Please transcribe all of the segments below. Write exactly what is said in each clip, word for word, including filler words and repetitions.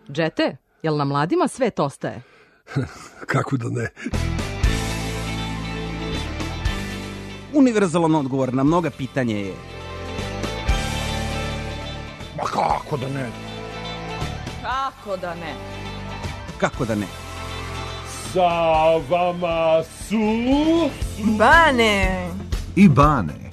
Džete, jel na mladima svet ostaje? Kako da ne? Univerzalan odgovor na mnoga pitanja je... Ma kako da ne? Kako da ne? Kako da ne? Sa vama su... Bane! I Bane.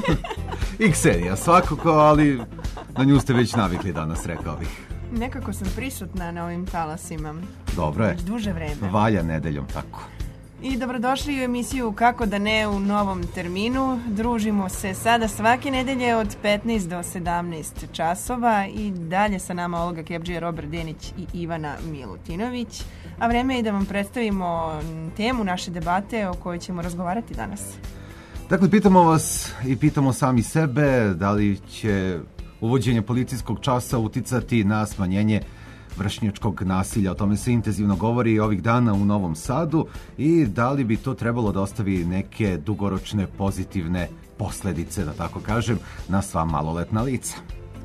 I Ksenija svakako, ali na nju ste već navikli danas, rekao bih. Nekako sam prisutna na ovim talasima. Dobro je. Već duže vreme. Valja nedeljom, tako. I dobrodošli u emisiju Kako da ne u novom terminu. Družimo se sada svake nedelje od petnaest do sedamnaest časova i dalje sa nama Olga Kebdžija, Robert Denić i Ivana Milutinović. A vreme je da vam predstavimo temu naše debate o kojoj ćemo razgovarati danas. Dakle, pitamo vas i pitamo sami sebe da li će uvođenje policijskog časa uticati na smanjenje vršnjačkog nasilja. O tome se intenzivno govori ovih dana u Novom Sadu i da li bi to trebalo da ostavi neke dugoročne pozitivne posledice, da tako kažem, na sva maloletna lica.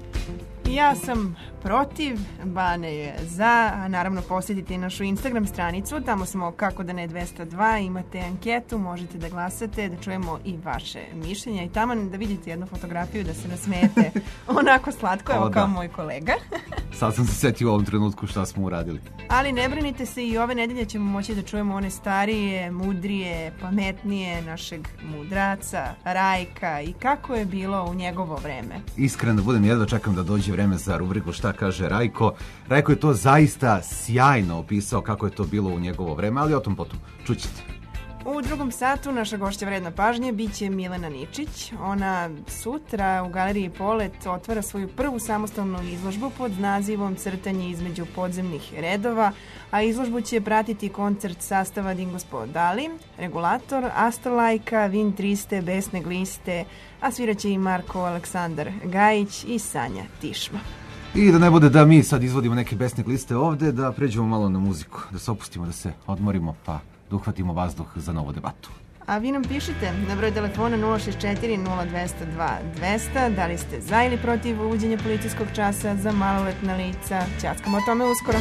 Ja sam protiv, Bane je za, a naravno posjetite našu Instagram stranicu, tamo smo Kako da ne dvesta dva, imate anketu, možete da glasate, da čujemo i vaše mišljenja i tamo da vidite jednu fotografiju, da se nasmijete onako slatko, evo kao moj kolega. Sad sam se setio u ovom trenutku šta smo uradili. Ali ne brinite se, i ove nedelje ćemo moći da čujemo one starije, mudrije, pametnije našeg mudraca, Rajka i kako je bilo u njegovo vreme. Iskreno budem, jedva čekam da dođe vreme za rubriku Šta kaže Rajko. Rajko je to zaista sjajno opisao kako je to bilo u njegovo vreme, ali o tom potom čućete. U drugom satu naša gošća vredna pažnje biće Milena Ničić. Ona sutra u Galeriji Polet otvara svoju prvu samostalnu izložbu pod nazivom Crtanje između podzemnih redova, a izložbu će pratiti koncert sastava Dingo Spodali, Regulator, Astrolajka, Vin Triste, Besne gliste, a sviraće i Marko Aleksandar Gajić i Sanja Tišma. I da ne bude da mi sad izvodimo neke besne gliste ovde, da pređemo malo na muziku, da se opustimo, da se odmorimo, pa da uhvatimo vazduh za novu debatu. A vi nam pišite na broj telefona nula šest četiri nula dvesta dva dvesta, da li ste za ili protiv uvođenja policijskog časa za maloletna lica. Ćackamo o tome uskoro.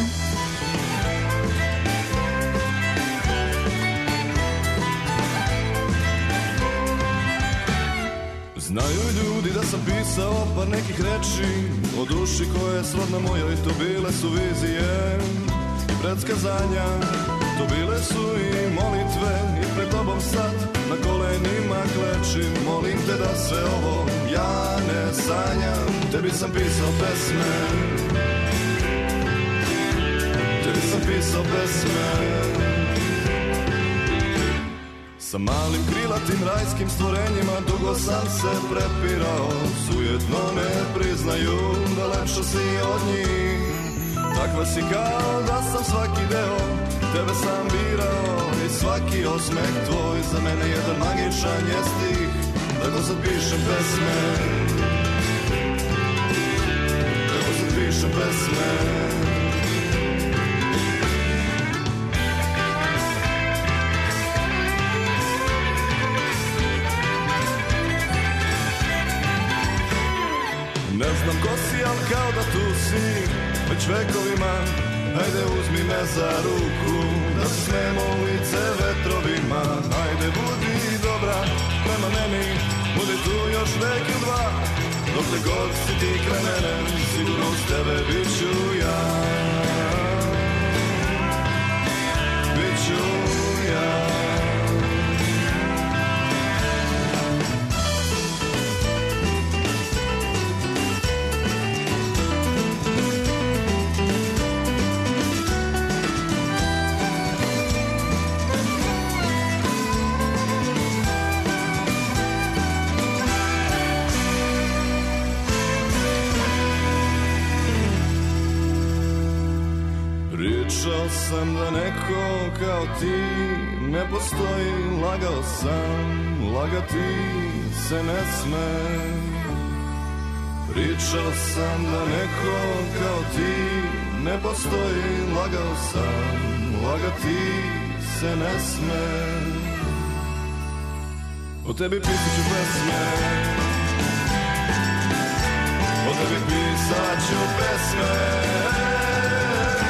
Znaju ljudi da sam pisao par nekih reči o duši koje je srodna moja i to bile su vizije i predskazanja. To bile su i molitve i pred tobom sad na kolenima klečim. Molim te da sve ovo ja ne sanjam. Tebi sam pisao pesme, tebi sam pisao pesme. Sa malim krilatim rajskim stvorenjima dugo sam se prepirao. Sujetno ne priznaju da lepša si od njih. Takva si kao da sam svaki deo tebe sam birao i svaki osmeh tvoj za mene jedan magičan je stih. Tako sad pišem pesme, tako sad pišem pesme. Ne znam ko si, al kao da tu si već vekovima. Hajde uzmi me za ruku, da se smemo u lice vetrovima. Hajde budi dobra prema meni, budi tu još vek i dva. Dokle god si ti kraj mene, sigurno s tebe bit ću ja. Bit ću ja. Pričao sam da neko kao ti ne postoji, lagao sam, lagati se ne sme. Pričao sam da neko kao ti ne postoji, lagao sam, lagati se ne sme. O tebi pisat ću pesme, o tebi pisat ću pesme.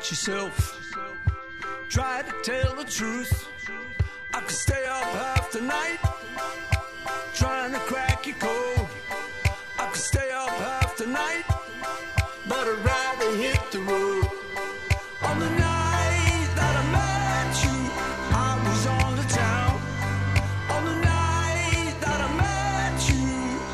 watch yourself. Try to tell the truth. I could stay up half the night trying to crack your code. I could stay up half the night, but I'd rather hit the road. On the night that I met you, I was on the town. On the night that I met you,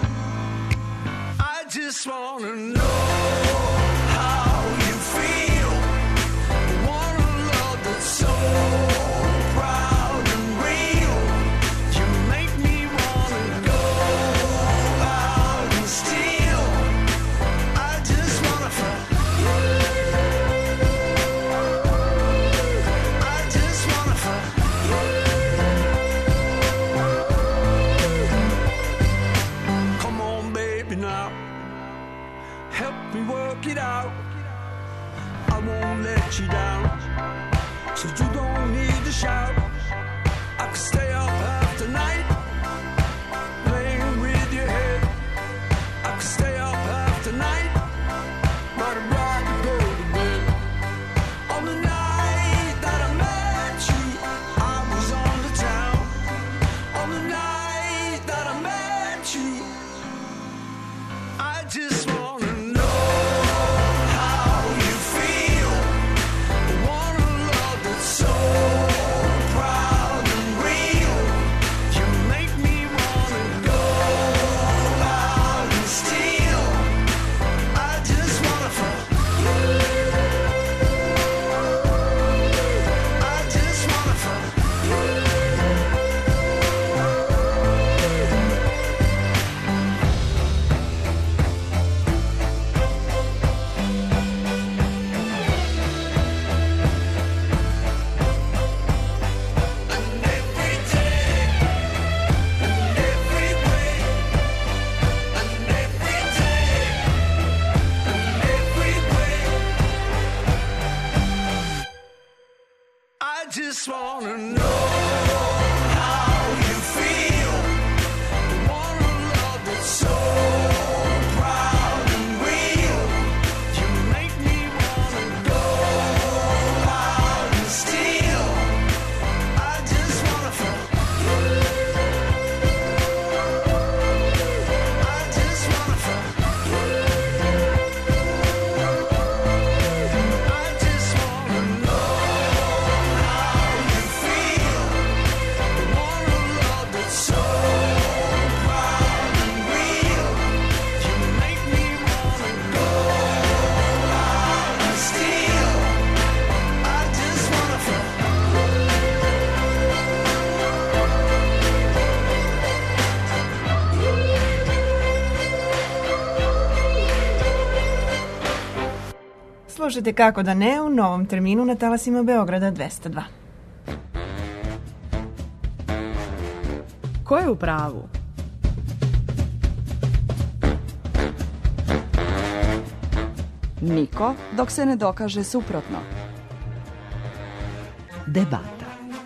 I just wanna know how you feel. I want a love that's so proud and real. You make me wanna go out and steal. I just wanna fuck you. I just wanna fuck you. Come on, baby, now. Help me work it out. I won't let you down, so you don't need to shout. I could stay up half the night playing with your head. I could stay up half the night, but I'd rather go to bed. On the night that I met you, I was on the town. On the night that I met you, I just wanna know how you feel. I want a love that's so proud and real. You make me wanna go out and steal. I just wanna fuck you. I just wanna fuck you. And every day, and every way, and every day, and every way, I just wanna know how you feel. I want a love that's so proud and real. You make me wanna go out and steal. I just wanna fuck you. I just wanna fuck you. I just wanna know how you feel. I want a love that's so proud and real. You make me wanna go out and steal. I just wanna fuck Slušajte Kako da ne u novom terminu na talasima Beograda dvesta dva. Ko je u pravu? Niko, dok se ne dokaže suprotno. Debata.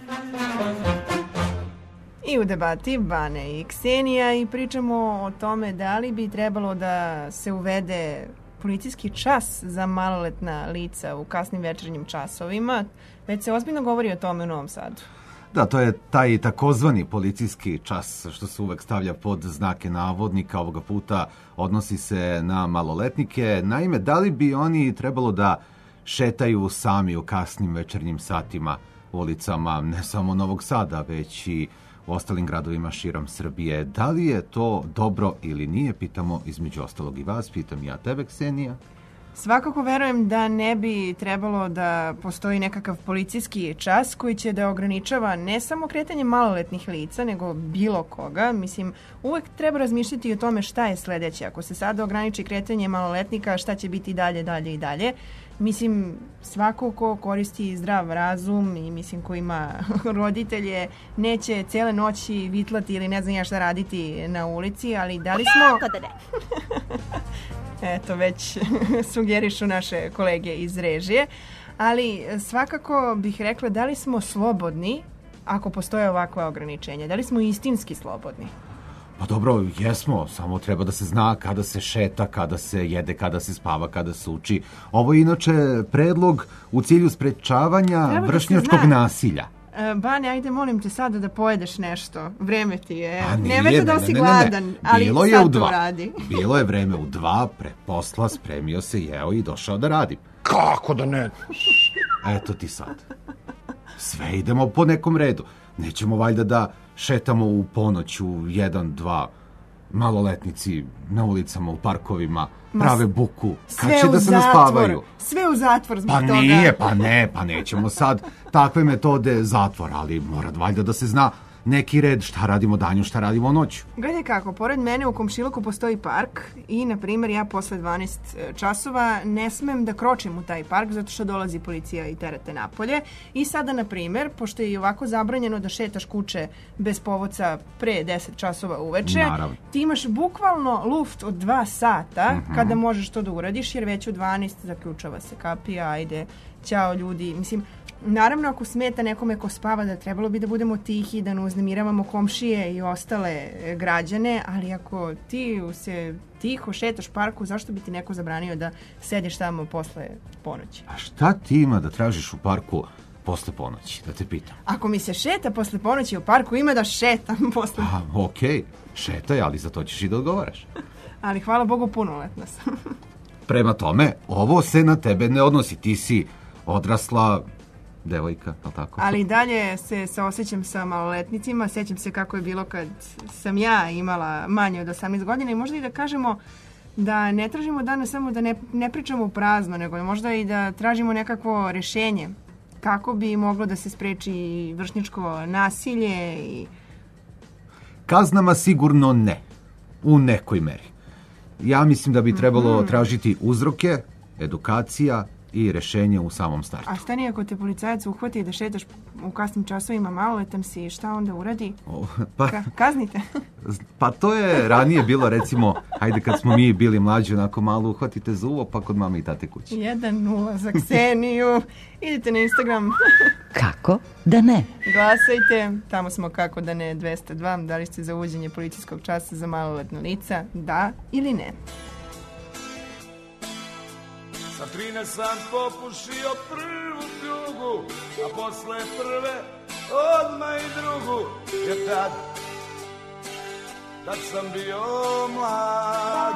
I u debati Bane i Ksenija i pričamo o tome da li bi trebalo da se uvede policijski čas za maloletna lica u kasnim večernjim časovima. Već se ozbiljno govori o tome u Novom Sadu. Da, to je taj takozvani policijski čas što se uvek stavlja pod znake navodnika. Ovoga puta odnosi se na maloletnike. Naime, da li bi oni trebalo da šetaju sami u kasnim večernjim satima ulicama ne samo Novog Sada, već i u ostalim gradovima širom Srbije? Da li je to dobro ili nije? Pitamo između ostalog i vas, pitam ja tebe, Ksenija. Svakako verujem da ne bi trebalo da postoji nekakav policijski čas koji će da ograničava ne samo kretanje maloletnih lica, nego bilo koga. Mislim, uvek treba razmišljati o tome šta je sledeće. Ako se sada ograniči kretanje maloletnika, šta će biti dalje, dalje i dalje. Mislim, svako ko koristi zdrav razum i mislim ko ima roditelje neće cijele noći vitlati ili ne znam ja šta raditi na ulici, ali da li smo... Kako da ne? Eto, već sugerišu naše kolege iz režije. Ali svakako bih rekla da li smo slobodni ako postoje ovakva ograničenja. Da li smo istinski slobodni? Pa dobro, jesmo, samo treba da se zna kada se šeta, kada se jede, kada se spava, kada se uči. Ovo je inače predlog u cilju sprečavanja Treba vršnjačkog da nasilja. E, Bane, ajde molim te sada da pojedeš nešto. Vreme ti je. A nije, Nemojte da ne, si ne, ne, ne. gladan, ali Bilo je sad u to dva. radi. Bilo je vreme u dva, pre posla, spremio se, jeo i došao da radim. Kako da ne? Eto ti sad. Sve idemo po nekom redu. Nećemo valjda da šetamo u ponoć u jedan, dva, maloletnici na ulicama, u parkovima, prave buku. Kad Sve će u da se zatvor. naspavaju? Sve u zatvor zbog Pa toga. nije, pa ne, pa nećemo sad takve metode zatvora, ali mora valjda da se zna neki red šta radimo danju, šta radimo noću. Gledaj kako, pored mene u komšiluku postoji park i, na primjer, ja posle dvanaest časova ne smem da kročim u taj park zato što dolazi policija i terete napolje. I sada, na primjer, pošto je i ovako zabranjeno da šetaš kuće bez povodca pre deset časova uveče, Naravno. ti imaš bukvalno luft od dva sata Mhm. kada možeš to da uradiš, jer već u dvanaest zaključava se kapija, ajde, ćao ljudi, mislim... Naravno, ako smeta nekome ko spava, da trebalo bi da budemo tihi, da ne uznemiravamo komšije i ostale e, građane, ali ako ti se tiho šetaš parku, zašto bi ti neko zabranio da sediš tamo posle ponoći? A šta ti ima da tražiš u parku posle ponoći, da te pitam? Ako mi se šeta posle ponoći u parku, ima da šetam posle... A, okej, šetaj, ali za to ćeš i da odgovaraš. Ali hvala Bogu, punoletna sam. Prema tome, ovo se na tebe ne odnosi, ti si odrasla devojka, je li tako? Ali i dalje se saosećam sa maloletnicima, sjećam se kako je bilo kad sam ja imala manje od osamnaest godina i možda i da kažemo da ne tražimo danas samo da ne, ne pričamo u prazno, nego možda i da tražimo nekakvo rješenje kako bi moglo da se spreči vršnjačko nasilje i... Kaznama sigurno ne, u nekoj meri. Ja mislim da bi trebalo Mhm. tražiti uzroke, edukacija i rešenje u samom startu. A šta nije ako te policajac uhvati da šetaš u kasnim časovima, maloletan si, šta onda uradi? O, pa, Ka- kaznite. pa to je ranije bilo, recimo, hajde kad smo mi bili mlađi, onako malo uhvatite za uvo, pa kod mame i tate kući. jedan nula za Kseniju. Idite na Instagram. Kako da ne? Glasajte, tamo smo kako da ne dvesta dva, da li ste za uvođenje policijskog časa za maloletna lica, da ili ne. Sa trinaest sam popušio prvu pljugu, a posle prve odmah i drugu, jer tad, tad sam bio mlad.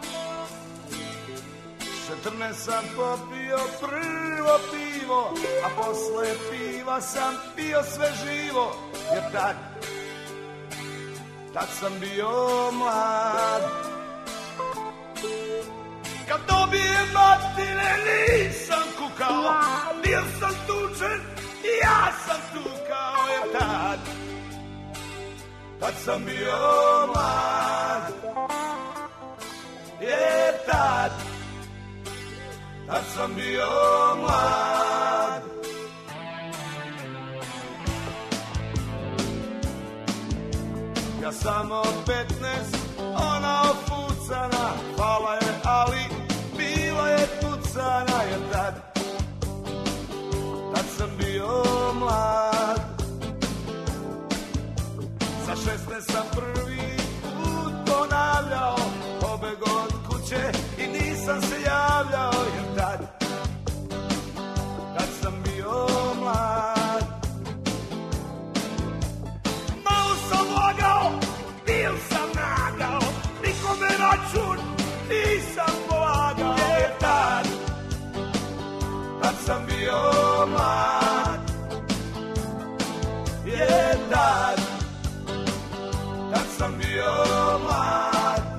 četrnaest sam popio prvo pivo, a posle piva sam pio sve živo, jer tad, tad sam bio mlad. Kad dobijem batine nisam kukao, bio sam tučen i ja sam tukao, jer tad, tad sam bio mlad, jer tad, tad sam bio mlad. Ja samo petnaest, ona ofucana, hvala je, ali bila je tucana, jer tad, tad sam bio mlad. Sa šesnaest sam prvi put ponavljao, pobeg od kuće i nisam se javljao, jer tad, tad sam bio mlad. Malo sam lagao, bil sam nagao, nikome račun nisam polagao, jer tad, tad sam bio mlad, jer tad, tad sam bio mlad.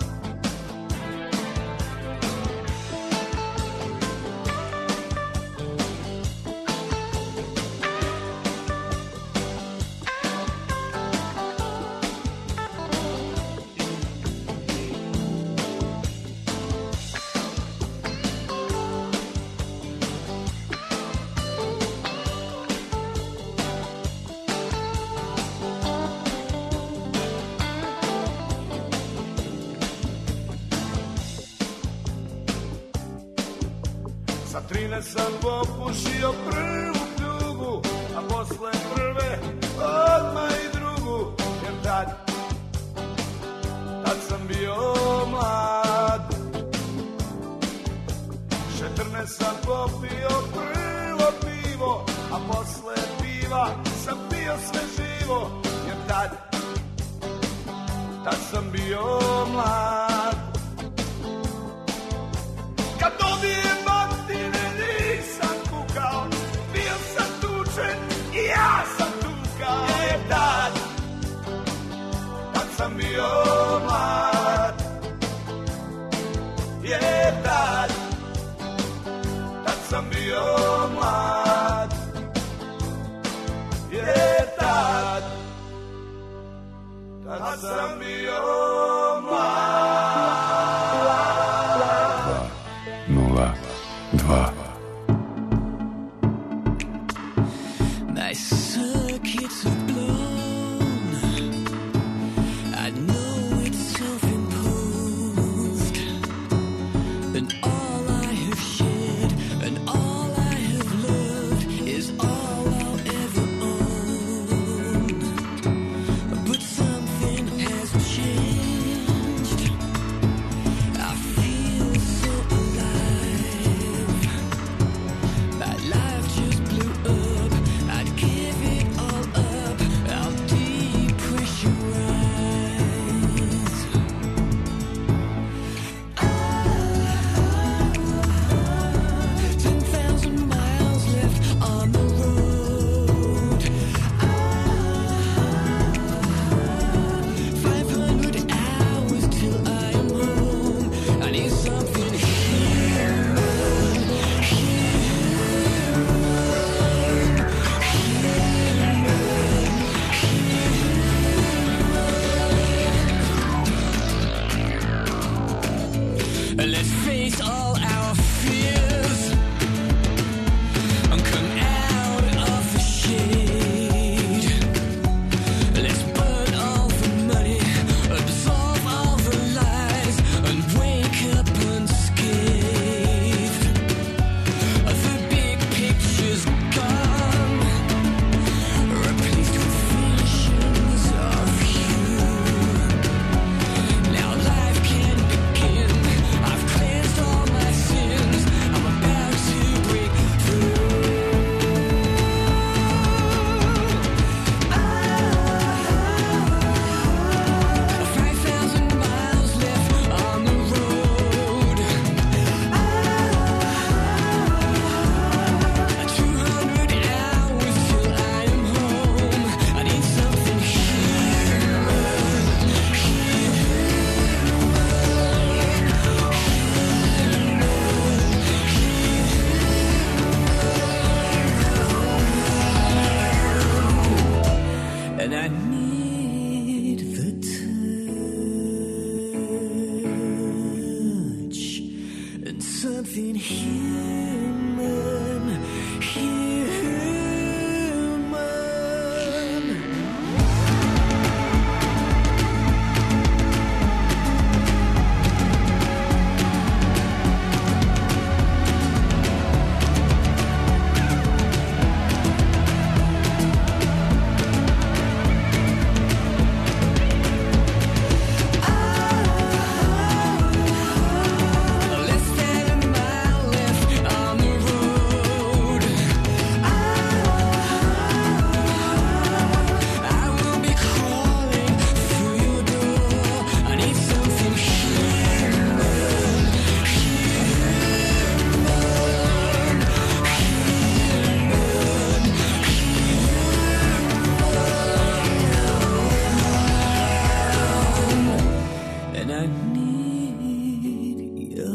Sa trinaest sam popušio prvu pljugu, a posle prve odmah i drugu, jer tad, dječanstva sam bio sve živo, jer tad, tad sam bio mlad. Kad dobijem batine nisam kukao, bio sam tučen i ja sam tukao, jer tad, tad sam bio mlad. Jer tad, tad sam bio mlad. Jer tad, tad sam bio mlad. Nula, dva. My circuits are blown. I know it's self-imposed. And all I have shared and all I have loved is all I'll ever own. But something has changed. I feel so alive. My life just blew up. I'd give it all up. I'll depressurize. Ten thousand miles left on the road. Five hundred hours till I am home. I need something human, Let's face all our fears and come out of the shade. Let's burn all the money, absolve all the lies, and wake up unscathed. The big picture's gone, replaced with visions of you. Now life can begin. I've cleansed all my sins. I'm about to break through. Five thousand miles left on the road. Two hundred hours till I am home. I need something and I need the touch and something human, human. Less than a mile left on the road. I will be crawling through your door. I need something human, and I need your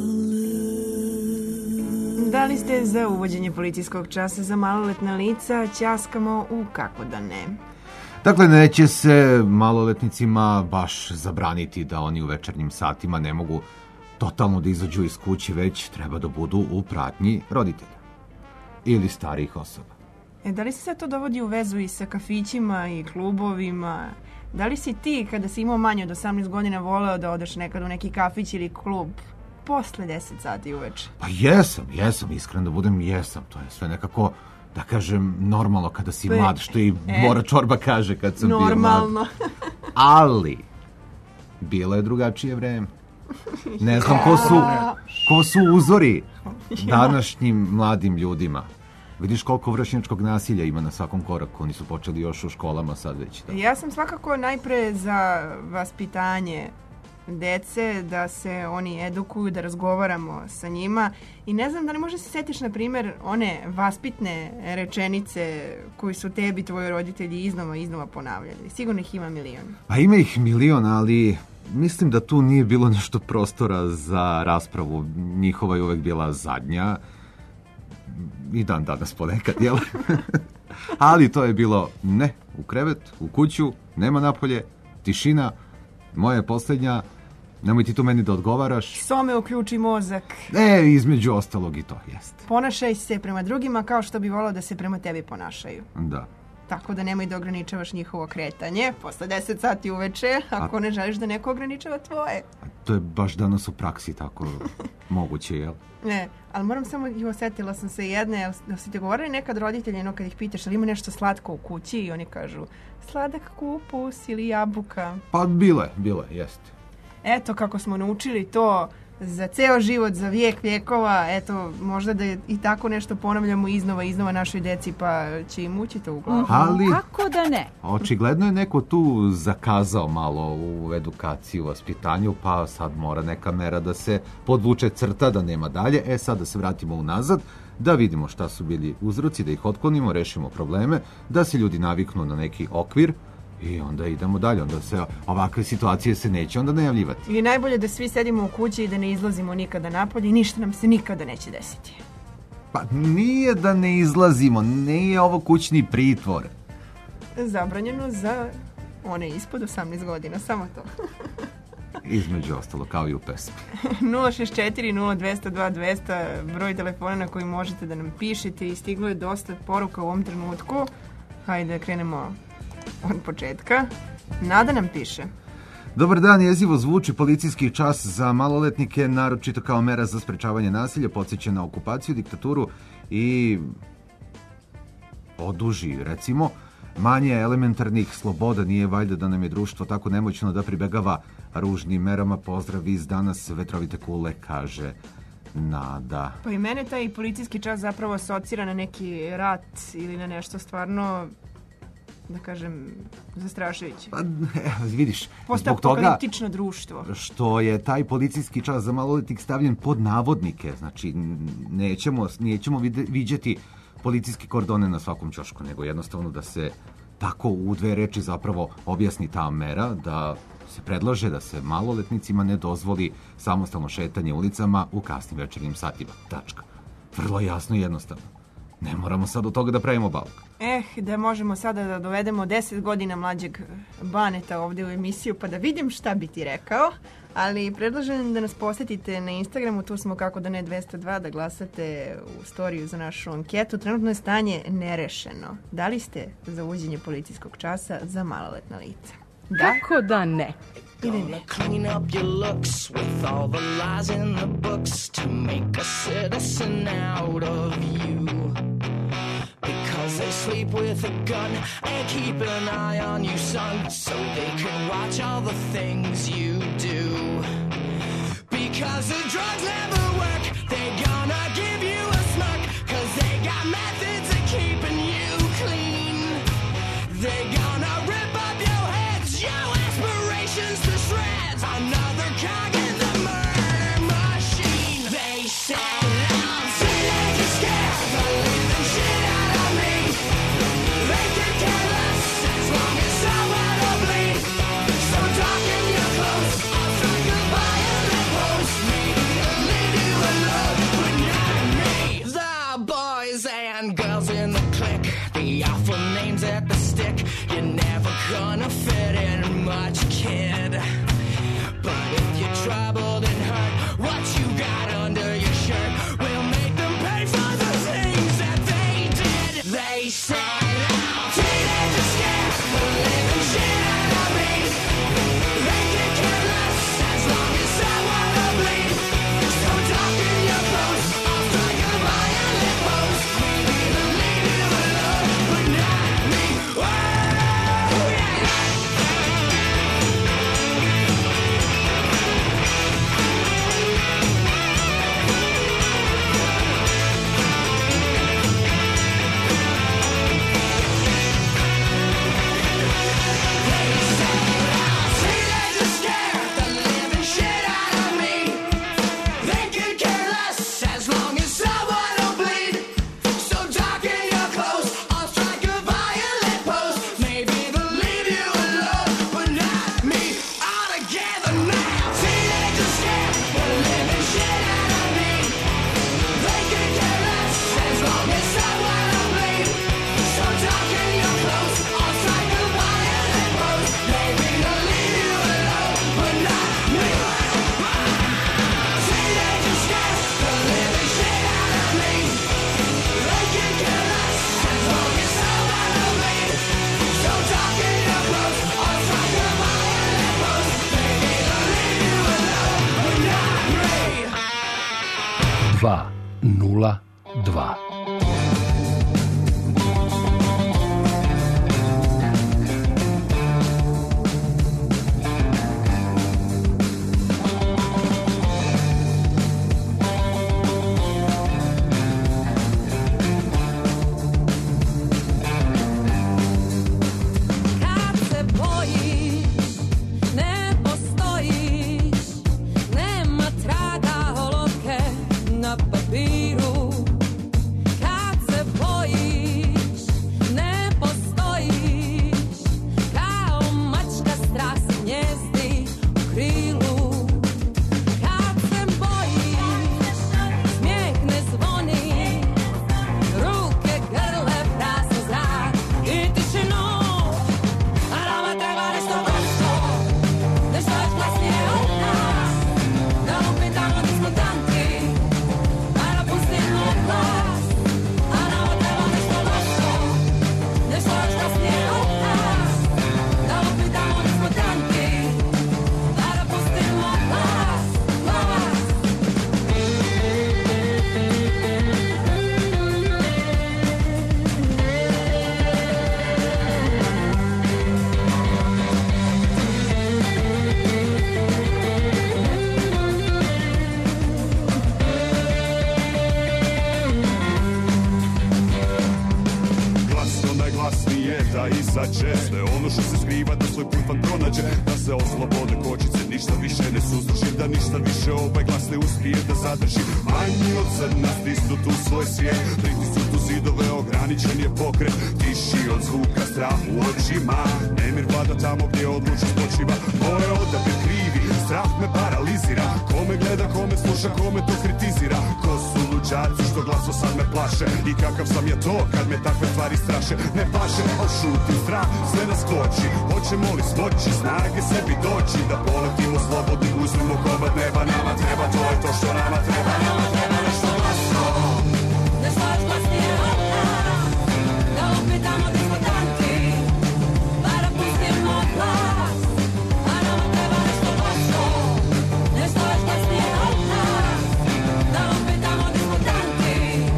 love. Da li ste za uvođenje policijskog časa za maloletna lica? Ćaskamo u Kako da ne. Dakle, neće se maloletnicima baš zabraniti da oni u večernjim satima ne mogu totalno da izađu iz kuće, već treba da budu u pratnji roditelja ili starijih osoba. E, da li se sad to dovodi u vezu i sa kafićima i klubovima? Da li si ti, kada si imao manje od osamnaest godina, voleo da odeš nekad u neki kafić ili klub posle deset sati uveče? Pa jesam, jesam, iskren da budem, jesam. To je sve nekako, da kažem, normalno kada si Pe- mlad, što i e. Bora Čorba kaže kad sam bio mlad. Normalno. Ali, bilo je drugačije vreme. Ne znam ko su, ko su uzori današnjim mladim ljudima. Vidiš koliko vršnjačkog nasilja ima na svakom koraku. Oni su počeli još u školama sad već. Da. Ja sam svakako najpre za vaspitanje dece, da se oni edukuju, da razgovaramo sa njima. I ne znam da li možda se setiš, na primjer, one vaspitne rečenice koji su tebi tvoji roditelji iznova iznova ponavljali. Sigurno ih ima milion. Pa ima ih milion, ali mislim da tu nije bilo nešto prostora za raspravu. Njihova je uvek bila zadnja. I dan danas ponekad, jel? Ali to je bilo ne, u krevet, u kuću, nema napolje, tišina, moja je posljednja, nemoj ti tu meni da odgovaraš. Some uključi mozak. E, između ostalog i to, jest. Ponašaj se prema drugima kao što bi volao da se prema tebi ponašaju. Da. Tako da nemoj da ograničavaš njihovo kretanje posle deset sati uveče, ako A... ne želiš da neko ograničava tvoje. A to je baš danas u praksi tako moguće, jel? Ne, ali moram samo, i osjetila sam se jedne, da si te govorili nekad roditelji, no kad ih pitaš, ali ima nešto slatko u kući i oni kažu sladak kupus ili jabuka. Pa bilo je, bilo je, jeste. Eto kako smo naučili to za ceo život, za vijek vijekova, eto, možda da i tako nešto ponavljamo iznova iznova našoj deci, pa će im ući to u glavu. Ali, kako da ne? Očigledno je neko tu zakazao malo u edukaciju, u vaspitanju, pa sad mora neka mera da se podvuče crta, da nema dalje. E sad da se vratimo unazad, da vidimo šta su bili uzroci, da ih otklonimo, rešimo probleme, da se ljudi naviknu na neki okvir, i onda idemo dalje, onda se ovakve situacije se neće onda najavljivati. I najbolje da svi sedimo u kući i da ne izlazimo nikada napolje i ništa nam se nikada neće desiti. Pa nije da ne izlazimo, nije ovo kućni pritvor. Zabranjeno za one ispod osamnaest godina, samo to. Između ostalo, kao i u pesmi. nula šest četiri nula dvesta dva dvesta, broj telefona na koji možete da nam pišete, i stiglo je dosta poruka u ovom trenutku. Hajde da krenemo od početka. Nada nam piše. Dobar dan, jezivo zvuči policijski čas za maloletnike, naročito kao mera za sprečavanje nasilja, podsjeća na okupaciju, diktaturu i oduži, recimo. Manje elementarnih sloboda, nije valjda da nam je društvo tako nemoćno da pribegava ružnim merama. Pozdrav iz danas vetrovite kule, kaže Nada. Pa i mene taj policijski čas zapravo asocira na neki rat ili na nešto stvarno, da kažem, zastrašujuće. Pa, vidiš, Postaje zbog toga apokaliptično društvo. Što je taj policijski čas za maloletnik stavljen pod navodnike, znači nećemo, nećemo viđati policijski kordone na svakom ćošku, nego jednostavno da se tako u dve reči zapravo objasni ta mera, da se predlaže da se maloletnicima ne dozvoli samostalno šetanje ulicama u kasnim večernjim satima. Tačka. Vrlo jasno i jednostavno. Ne moramo sad od toga da pravimo bauk. Eh, da možemo sada da dovedemo deset godina mlađeg Baneta ovdje u emisiju, pa da vidim šta bi ti rekao. Ali predlažem da nas posjetite na Instagramu, tu smo kako da ne dvesta dva, da glasate u storiju za našu anketu. Trenutno je stanje nerešeno. Da li ste za uvođenje policijskog časa za maloletna lica? Da? Kako da ne? Ili ne? Clean up your looks with all the lies in the books to make a citizen out of you. Because they sleep with a gun and keep an eye on you, son, so they can watch all the things you do. Because the drugs never work, they gonna give you a smirk, cause they got methods of keeping you clean. They gonna rip up your heads, your aspirations to shreds, another cog in the murder machine. They said I'm teenagers scared, the living shit out of me. They can care less as long as someone will bleed. So talk in your clothes, I'll strike a violent pose. Maybe I'll leave you alone, but not me. The boys and girls in the clique, the awful names at the stick. You're never gonna fit in much, kid. But if you're troubled and hurt, what you got under your shirt will make them pay for the things that they did. They said I'm teenagers scared, the living shit out of me. They can care less as long as someone will bleed. So talk in your clothes, I'll strike a violent pose. Maybe they'll leave you alone, but not me. Oh, yeah. dva nula dva. I kakav sam je to kad me takve stvari straše. Ne paše, ošutim strah, sve nas koči. Hoćemo li smoći snage sebi doći, da poletimo slobodni, uzmimo komad neba. Nama treba, to je to što nama treba. Nama treba nešto glasno, nešto još glasnije od nas. Da upitamo diskutanti, pa da pustimo glas. A nama treba nešto glasno, nešto još glasnije od nas. Da upitamo diskutanti,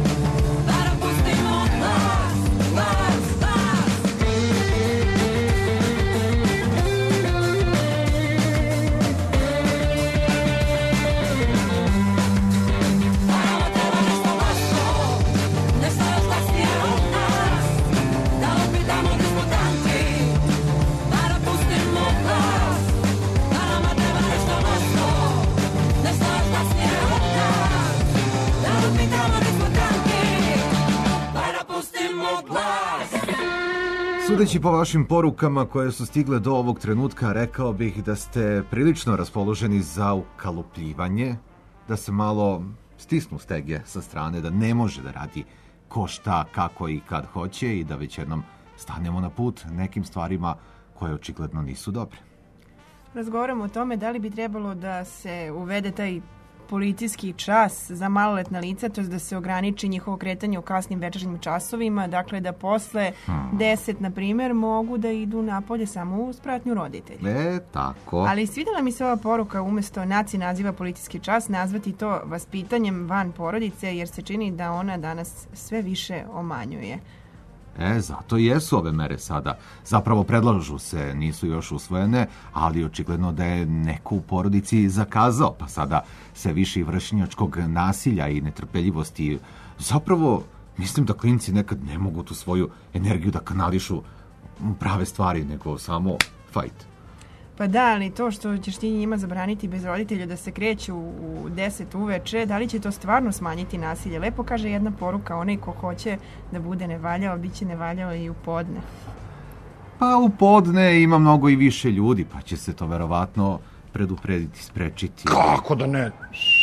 Sudeći po vašim porukama koje su stigle do ovog trenutka, rekao bih da ste prilično raspoloženi za ukalupljivanje, da se malo stisnu stege sa strane, da ne može da radi ko šta, kako i kad hoće i da već jednom stanemo na put nekim stvarima koje očigledno nisu dobre. Razgovaramo o tome da li bi trebalo da se uvede taj policijski čas za maloletna lica, to je da se ograniči njihovo kretanje u kasnim večernjim časovima, dakle da posle hmm. deset, na primjer, mogu da idu napolje samo uz pratnju roditelja. E, tako. Ali svidjela mi se ova poruka, umjesto naci naziva policijski čas, nazvati to vaspitanjem van porodice, jer se čini da ona danas sve više omanjuje. E, zato i jesu ove mere sada. Zapravo predlažu se, nisu još usvojene, ali očigledno da je neko u porodici zakazao, pa sada se više i vršnjačkog nasilja i netrpeljivosti. Zapravo, mislim da klinci nekad ne mogu tu svoju energiju da kanališu prave stvari, nego samo fajt. Pa da, ali to što ćeš ti njima zabraniti bez roditelja da se kreću u deset uveče, da li će to stvarno smanjiti nasilje? Lepo kaže jedna poruka, onaj ko hoće da bude nevaljao, bit će nevaljao i u podne. Pa u podne ima mnogo i više ljudi, pa će se to verovatno preduprediti, sprečiti. Kako da ne?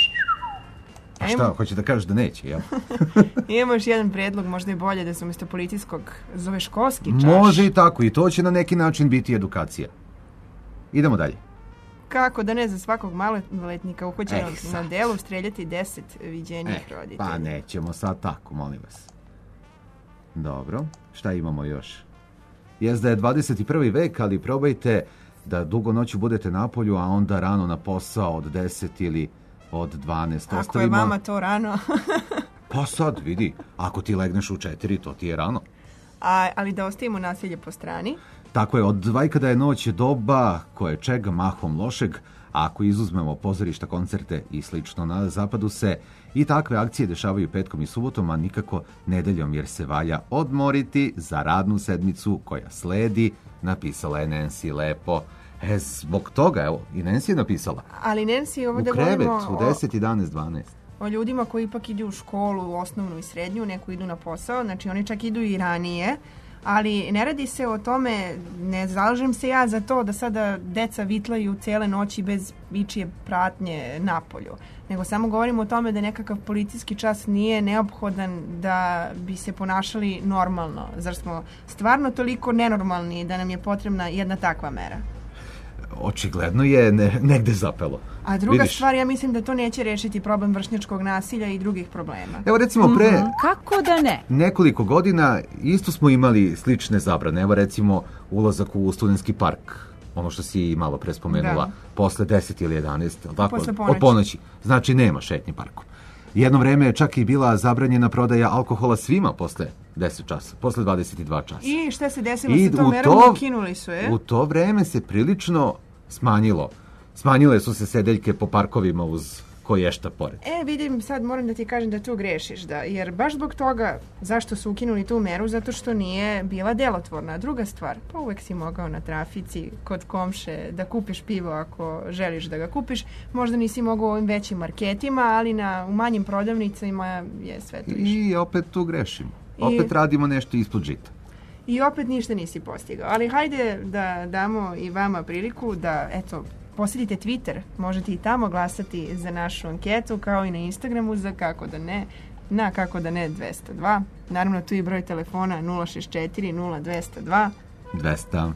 A šta, hoće da kažeš da neće, jel? Imamo još jedan predlog, možda je bolje da se umjesto policijskog zove školski čas. Može i tako, i to će na neki način biti edukacija. Idemo dalje. Kako da ne, za svakog maloletnika uhoćenog eh, na delu streljati deset viđenih eh, roditelja. Pa nećemo sad tako, molim vas. Dobro, šta imamo još? Jest da je dvadeset prvi vek, ali probajte da dugo noću budete na polju, a onda rano na posao od deset ili od dvanaest. Ako Ostavimo... je vama to rano. Pa sad, vidi, ako ti legneš u četiri, to ti je rano. A, ali da ostavimo nasilje po strani. Tako je, od vajkada je noć doba koje čega mahom lošeg, a ako izuzmemo pozorišta, koncerte i slično na zapadu se i takve akcije dešavaju petkom i subotom, a nikako nedeljom, jer se valja odmoriti za radnu sedmicu koja sledi, napisala je Nancy lepo. E, zbog toga, evo, i Nancy je napisala. Ali Nancy, ovo u da krevet, govorimo u deset, jedanaest, dvanaest. O ljudima koji ipak idu u školu, u osnovnu i srednju, neko idu na posao, znači oni čak idu i ranije, ali ne radi se o tome, ne zalažem se ja za to da sada deca vitlaju cele noći bez ičije pratnje napolju, nego samo govorimo o tome da nekakav policijski čas nije neophodan da bi se ponašali normalno. Zar smo stvarno toliko nenormalni da nam je potrebna jedna takva mera? Očigledno je ne, negde zapelo. A druga Vidiš? stvar, ja mislim da to neće rešiti problem vršnjačkog nasilja i drugih problema. Evo recimo pre Mm, kako da ne? nekoliko godina isto smo imali slične zabrane. Evo recimo ulazak u studentski park, ono što si malo pre spomenula, Da. posle deset ili jedanaest, jel tako? Posle ponoći. Od ponoći. Znači nema šetnje parkom. Jedno vreme je čak i bila zabranjena prodaja alkohola svima posle deset časa, posle dvadeset dva časa. I šta se desilo I sa tom u merom? to- Ukinuli su je. U to vreme se prilično smanjilo. Smanjile su se sedeljke po parkovima uz koješta pored. E, vidim, sad moram da ti kažem da tu grešiš, da, jer baš zbog toga zašto su ukinuli tu meru, zato što nije bila delotvorna. Druga stvar, pa uvek si mogao na trafici kod komše da kupiš pivo ako želiš da ga kupiš. Možda nisi mogao u ovim većim marketima, ali na, u manjim prodavnicama je sve to više. I opet tu grešimo. I- Opet radimo nešto ispod žita. I opet ništa nisi postigao. Ali hajde da damo i vama priliku da, eto, posjedite Twitter, možete i tamo glasati za našu anketu, kao i na Instagramu za kako da ne, na kako da ne dvesta dva. Naravno, tu je broj telefona nula šest četiri nula dvesta dva. dvesta.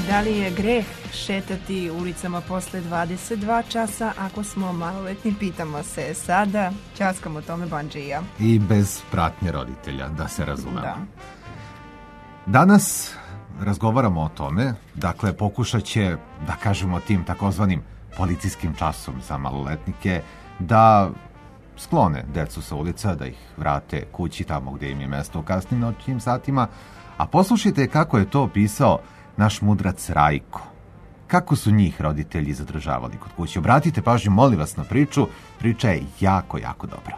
Da li je greh šetati ulicama posle dvadeset dva časa ako smo maloletni? Pitamo se sada. Ćaskamo tome Bandži i ja. I bez pratnje roditelja, da se razumemo. Da. Danas razgovaramo o tome, dakle pokušat će, da kažemo tim takozvanim policijskim časom za maloletnike, da sklone decu sa ulica, da ih vrate kući tamo gdje im je mesto u kasnim noćnim satima, a poslušajte kako je to opisao naš mudrac Rajko. Kako su njih roditelji zadržavali kod kuće? Obratite pažnju, molim vas, na priču. Priča je jako, jako dobra.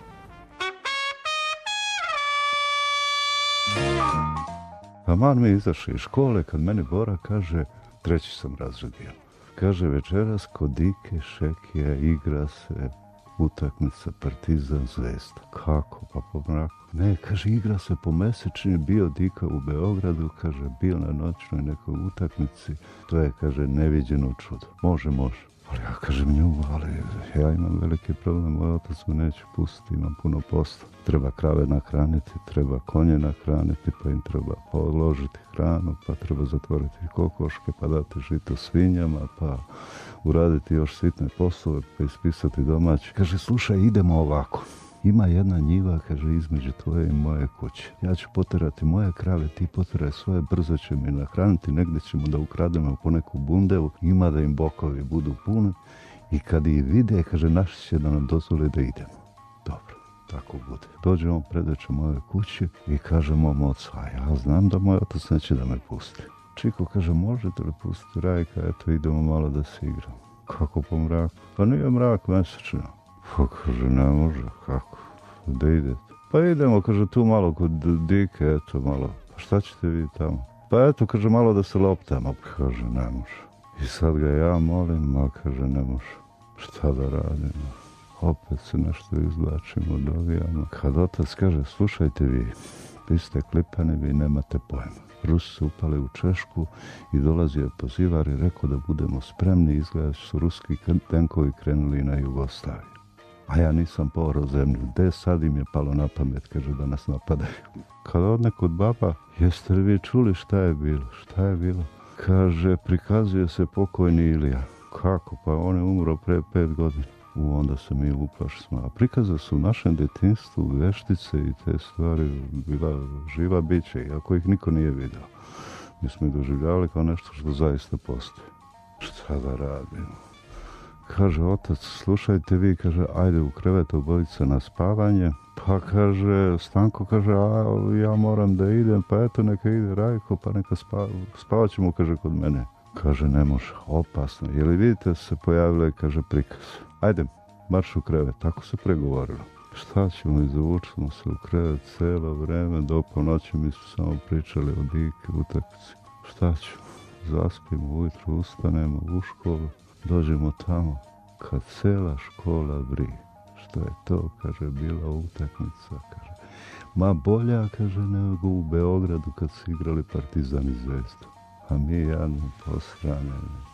Taman mi izašao iz škole kad meni Bora kaže, treći sam razred bio. Kaže, večeras kod Dike Šekija igra se utakmica Partizan Zvezda. Kako? Pa po mraku. Ne, kaže, igra se po mesečini, bio Dika u Beogradu, kaže, bio na noćnoj nekoj utakmici. To je, kaže, neviđeno čudo. Može, može. Ali ja kažem nju, ali ja imam veliki problem, moj otac me neće pustiti, imam puno posla. Treba krave nahraniti, treba konje nahraniti, pa im treba položiti hranu, pa treba zatvoriti kokoške, pa dati žito svinjama, pa uraditi još sitne poslove, pa ispisati domaći. Kaže, slušaj, idemo ovako. Ima jedna njiva, kaže, između tvoje i moje kuće. Ja ću poterati moje krave, ti poteraj svoje, brzo ćemo i nahraniti, negdje ćemo da ukrademo po neku bundevu, ima da im bokovi budu puni i kad ih vide, kaže, naši će da nam dozvole da idemo. Dobro, tako bude. Dođemo predeće moje kući i kaže mom ocu, a ja znam da moj otac neće da me pusti. Čiko kaže, možete li pustiti Rajka, eto idemo malo da se igramo. Kako po mraku? Pa nije mrak mesečno. Pa kaže, ne može, kako? Da idete? Pa idemo, kaže, tu malo kod Dike, eto malo. Pa šta ćete vi tamo? Pa eto, kaže, malo da se loptamo. Kaže, ne može. I sad ga ja molim, a kaže, ne može. Šta da radimo? Opet se nešto izvlačimo, dovijamo. Kad otac kaže, slušajte vi, vi ste klipani, vi nemate pojma. Rusi su upali u Češku i dolazio je pozivar i rekao da budemo spremni, izgleda su ruski tenkovi krenuli na Jugoslaviju. A ja nisam porao zemlju. Gde sad im je palo na pamet, kaže, da nas napadaju. Kad odne kod baba, jeste li vi čuli šta je bilo? Šta je bilo? Kaže, prikazuje se pokojni Ilija. Kako? Pa on je umro pre pet godina. U, onda se mi uplašimo. A prikaza su u našem detinjstvu veštice i te stvari bila živa bića, iako ih niko nije vidio. Mi smo ih doživljavali kao nešto što zaista postoji. Šta da radimo? Kaže, otac, slušajte vi, kaže, ajde u krevet obojica na spavanje. Pa kaže, Stanko kaže, a ja moram da idem, pa eto neka ide Rajko, pa neka spava, spavat ćemo, kaže, kod mene. Kaže, ne može, opasno. Je li vidite se pojavile, kaže, prikaz. Ajde, marš u krevet, tako se pregovorilo. Šta ćemo, izvučimo se u krevet cijelo vreme, do ponoći mi su samo pričali o Dike, utakmici. Šta ćemo, zaspimo, ujutro ustanemo u školu, dođemo tamo, kad cela škola vri. Što je to, kaže, bila utakmica, kaže. Ma bolja, kaže, nego u Beogradu kad su igrali Partizan i Zvezdu. A mi jadni posrane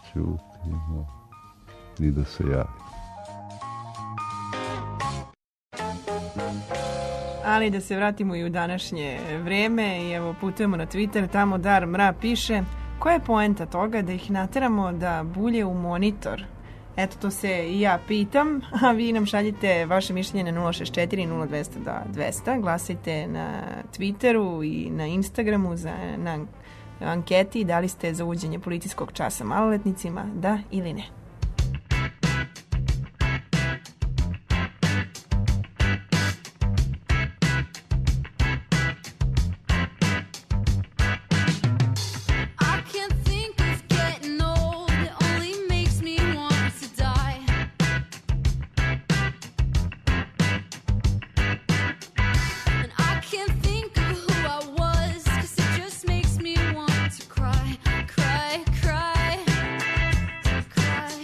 čutimo i da se javi. Ali da se vratimo i u današnje vreme i evo putujemo na Twitter, tamo Dar Mra piše, koja je poenta toga da ih nateramo da bulje u monitor? Eto, to se i ja pitam, a vi nam šaljite vaše mišljenje na nula šest četiri nula dvesta dvesta, glasajte na Twitteru i na Instagramu za, na anketi da li ste za uvođenje policijskog časa maloletnicima, da ili ne. Cry, cry, cry.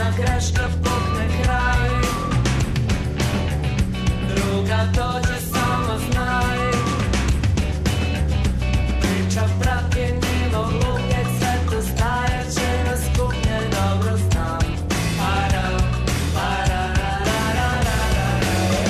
greška pukne kraj. Druga dođe, samo znaj. Priča prati njeno luke, sve to staje će nas kupnje, dobro znam. Para, para, ra, ra, ra, ra, ra.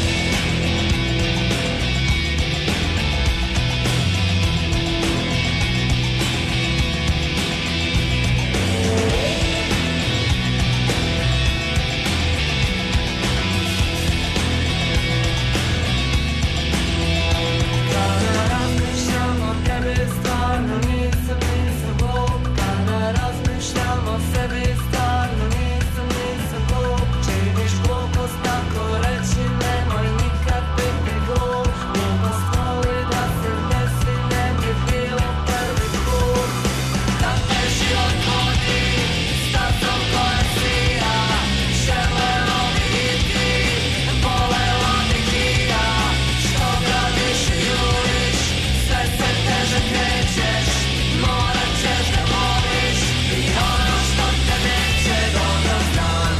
Kada razmišljam o tebi, stvarno nisam, nisam glup. Kada razmišljam o sebi, stvarno nisam, nisam glup. Činiš glupost, tako reći, nemoj nikad biti glup. Glupost voli da se desi, ne bi bilo prvi put. Da te život vodi stazom koja sija, želeo bi ti, voleo bi hija. Što gradiš i juriš, sve se teže krećeš, morat ćeš da voliš i ono što te neće, dobro znam.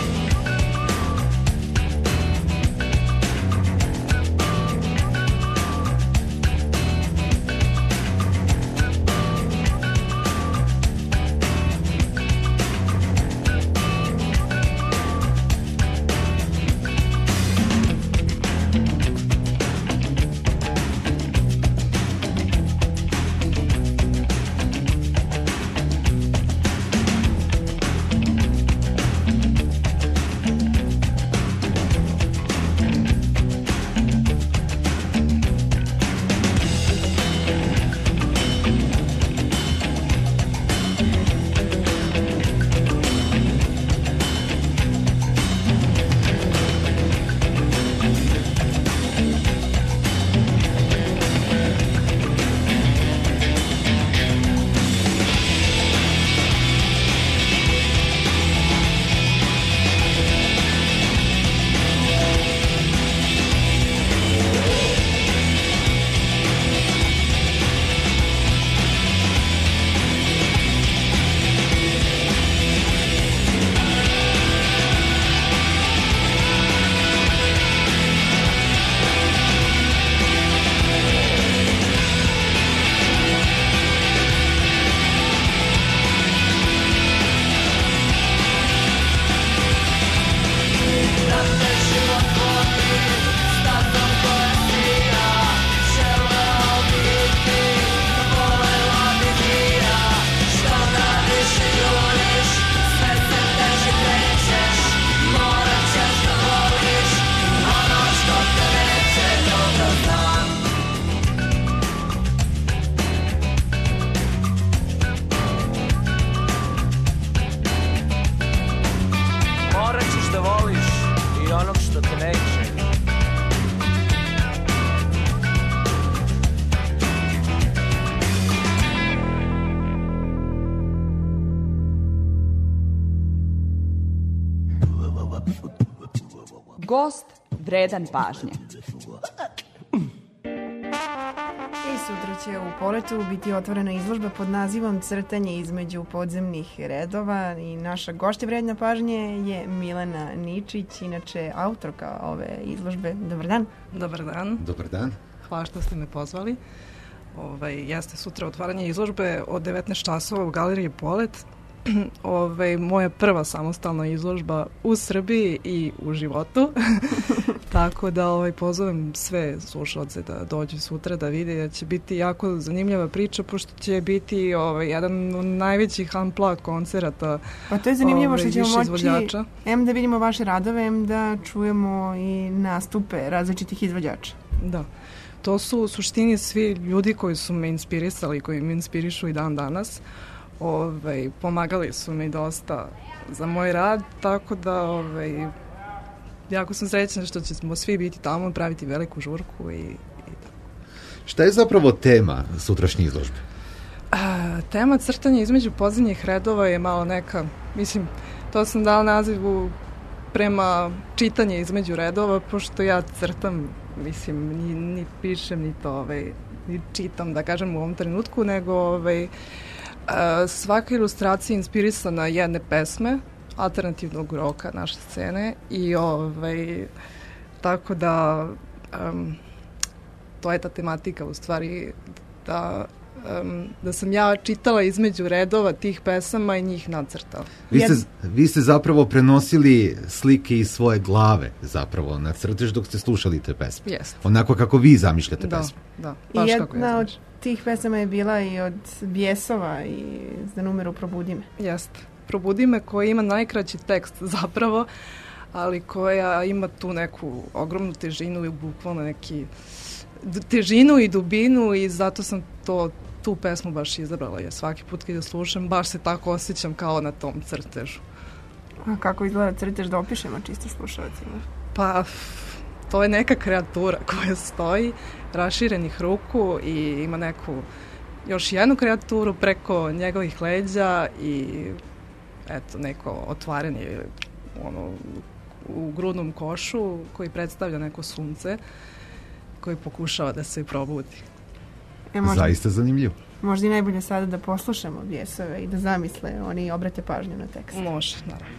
Da te život vodi stazom koja sija, želeo bi ti, volela bi hija. Što radiš i juriš, sve se teže krećeš, morat ćeš da voliš ono što te neće, dobro znam. Morat ćeš da voliš i onog što te neće. Gost vredan pažnje. I sutra će u Poletu biti otvorena izložba pod nazivom Crtanje između podzemnih redova i naša gošća vredna pažnje je Milena Ničić, inače autorka ove izložbe. Dobar dan. Dobar dan. Dobar dan. Hvala što ste me pozvali. Ovaj, jeste sutra otvaranje izložbe od devetnaest časova u galeriji Polet. Ovaj, moja prva samostalna izložba u Srbiji i u životu. Tako da ovaj, pozovem sve slušalce da dođu sutra da vide, da će biti jako zanimljiva priča, pošto će biti ovaj, jedan od najvećih unplugged koncerata. Pa to je zanimljivo ovaj, što ćemo moći izvođača. em da vidimo vaše radove, em da čujemo i nastupe različitih izvođača. Da. To su u suštini svi ljudi koji su me inspirisali, koji me inspirišu i dan danas. Ovaj, pomagali su mi dosta za moj rad, tako da ovaj, jako sam srećna što ćemo svi biti tamo, praviti veliku žurku i, i tako. Šta je zapravo tema sutrašnje izložbe? A, tema crtanja između podzemnih redova je malo neka, mislim, to sam dala nazivu prema čitanje između redova, pošto ja crtam, mislim, ni, ni pišem, ni to, ovaj, ni čitam, da kažem, u ovom trenutku, nego ovaj, a, svaka ilustracija je inspirisana jedne pesme, alternativnog roka naše scene i ovaj, tako da um, to je ta tematika u stvari da Um, da sam ja čitala između redova tih pesama i njih nacrtala. Vi ste, vi ste zapravo prenosili slike iz svoje glave zapravo na crtež dok ste slušali te pesme. Jest. Onako kako vi zamišljate da, pesme. Da, baš I kako ja jedna od zamišljam. tih pesama je bila i od Bijesova i za numeru Probudi me. Jeste. Probudi me koja ima najkraći tekst zapravo, ali koja ima tu neku ogromnu težinu i bukvalno neki težinu i dubinu i zato sam to tu pesmu baš izabrala, jer svaki put kad je slušam baš se tako osjećam kao na tom crtežu. A kako izgleda crtež da opišemo čisto slušalcima? Pa to je neka kreatura koja stoji raširenih ruku i ima neku još jednu kreaturu preko njegovih leđa i eto neko otvaranje ono, u grudnom košu koji predstavlja neko sunce koji pokušava da se probudi. E, možda, Zaista zanimljivo. Možda i najbolje sada da poslušamo Bijesove i da zamisle, oni obrate pažnju na tekst. Može, naravno.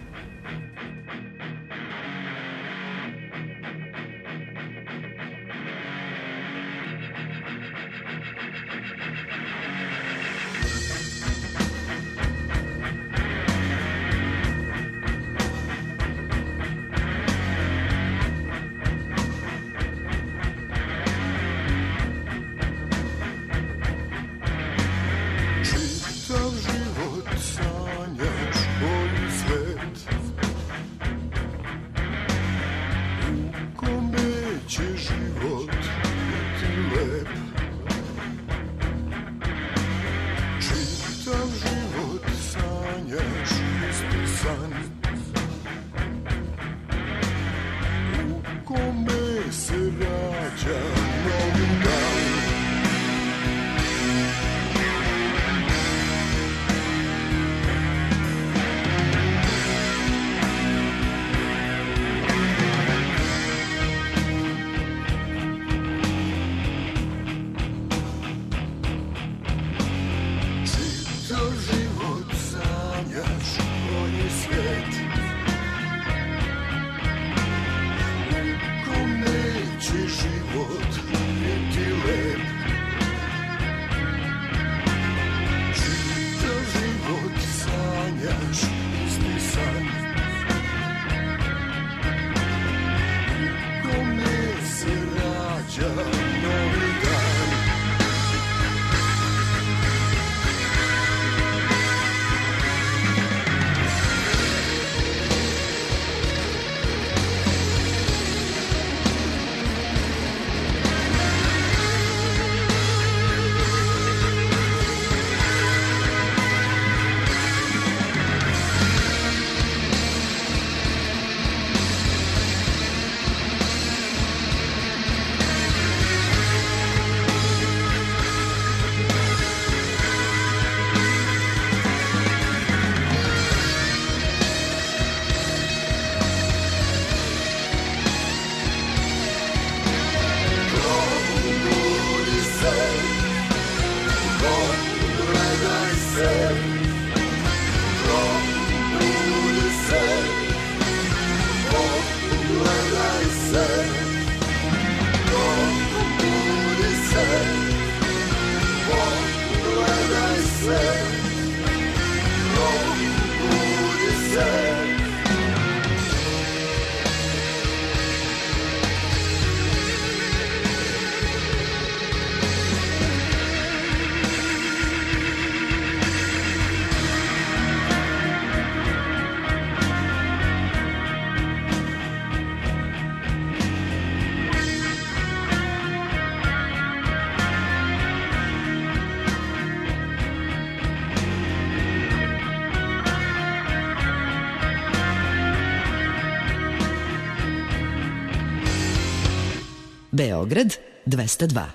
Beograd dvesta dva.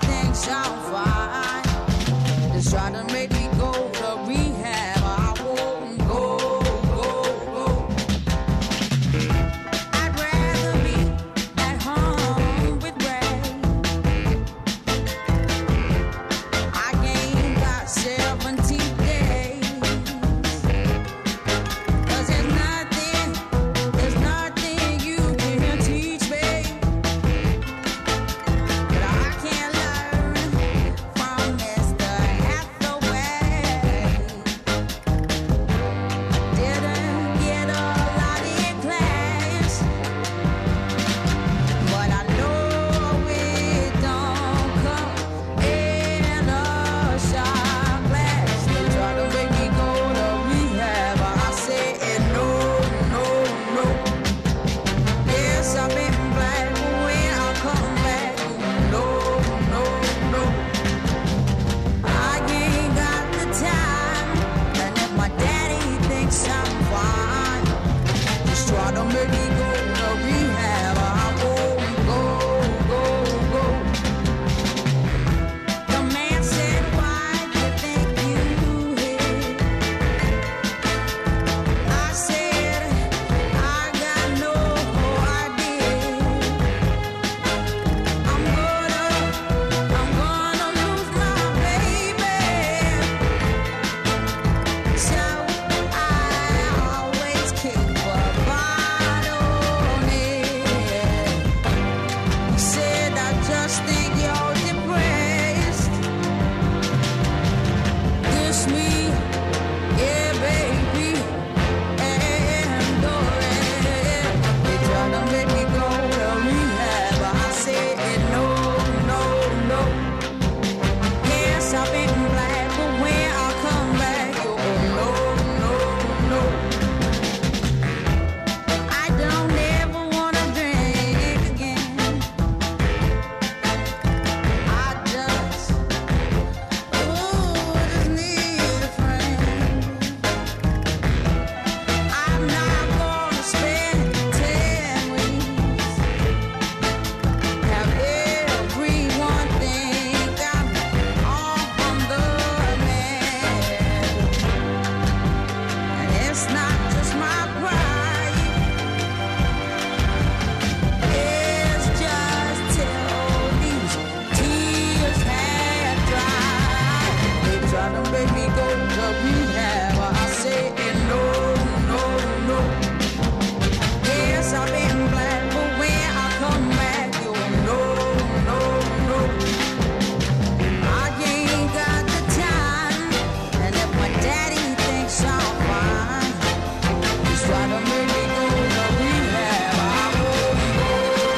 Try to make me go to rehab. I won't sound fine. Just try to make me go to rehab. I won't go, go, go. The man said, why do you think you hit? I said, I got no idea. I'm gonna, I'm gonna lose my baby. So I always keep a bottle on it. He said, I just think you're depressed. This me, yeah, baby, and go ahead. They try to make me go to rehab. I said, no, no, no. Yes, I've been black, but when I come back, oh, no, no, no. I don't ever wanna drink again. I just, ooh, just need a friend. I'm not gonna spend ten weeks. Have everyone think I'm on the man. And it's not just my pride. It's just till these tears had dried. They try to make me go to rehab. I say no, no, no. Yes, I've been black, but when I come back, you no, no, no. I ain't got the time, and if my daddy thinks I'm fine, he's trying to make me go to rehab. I won't go,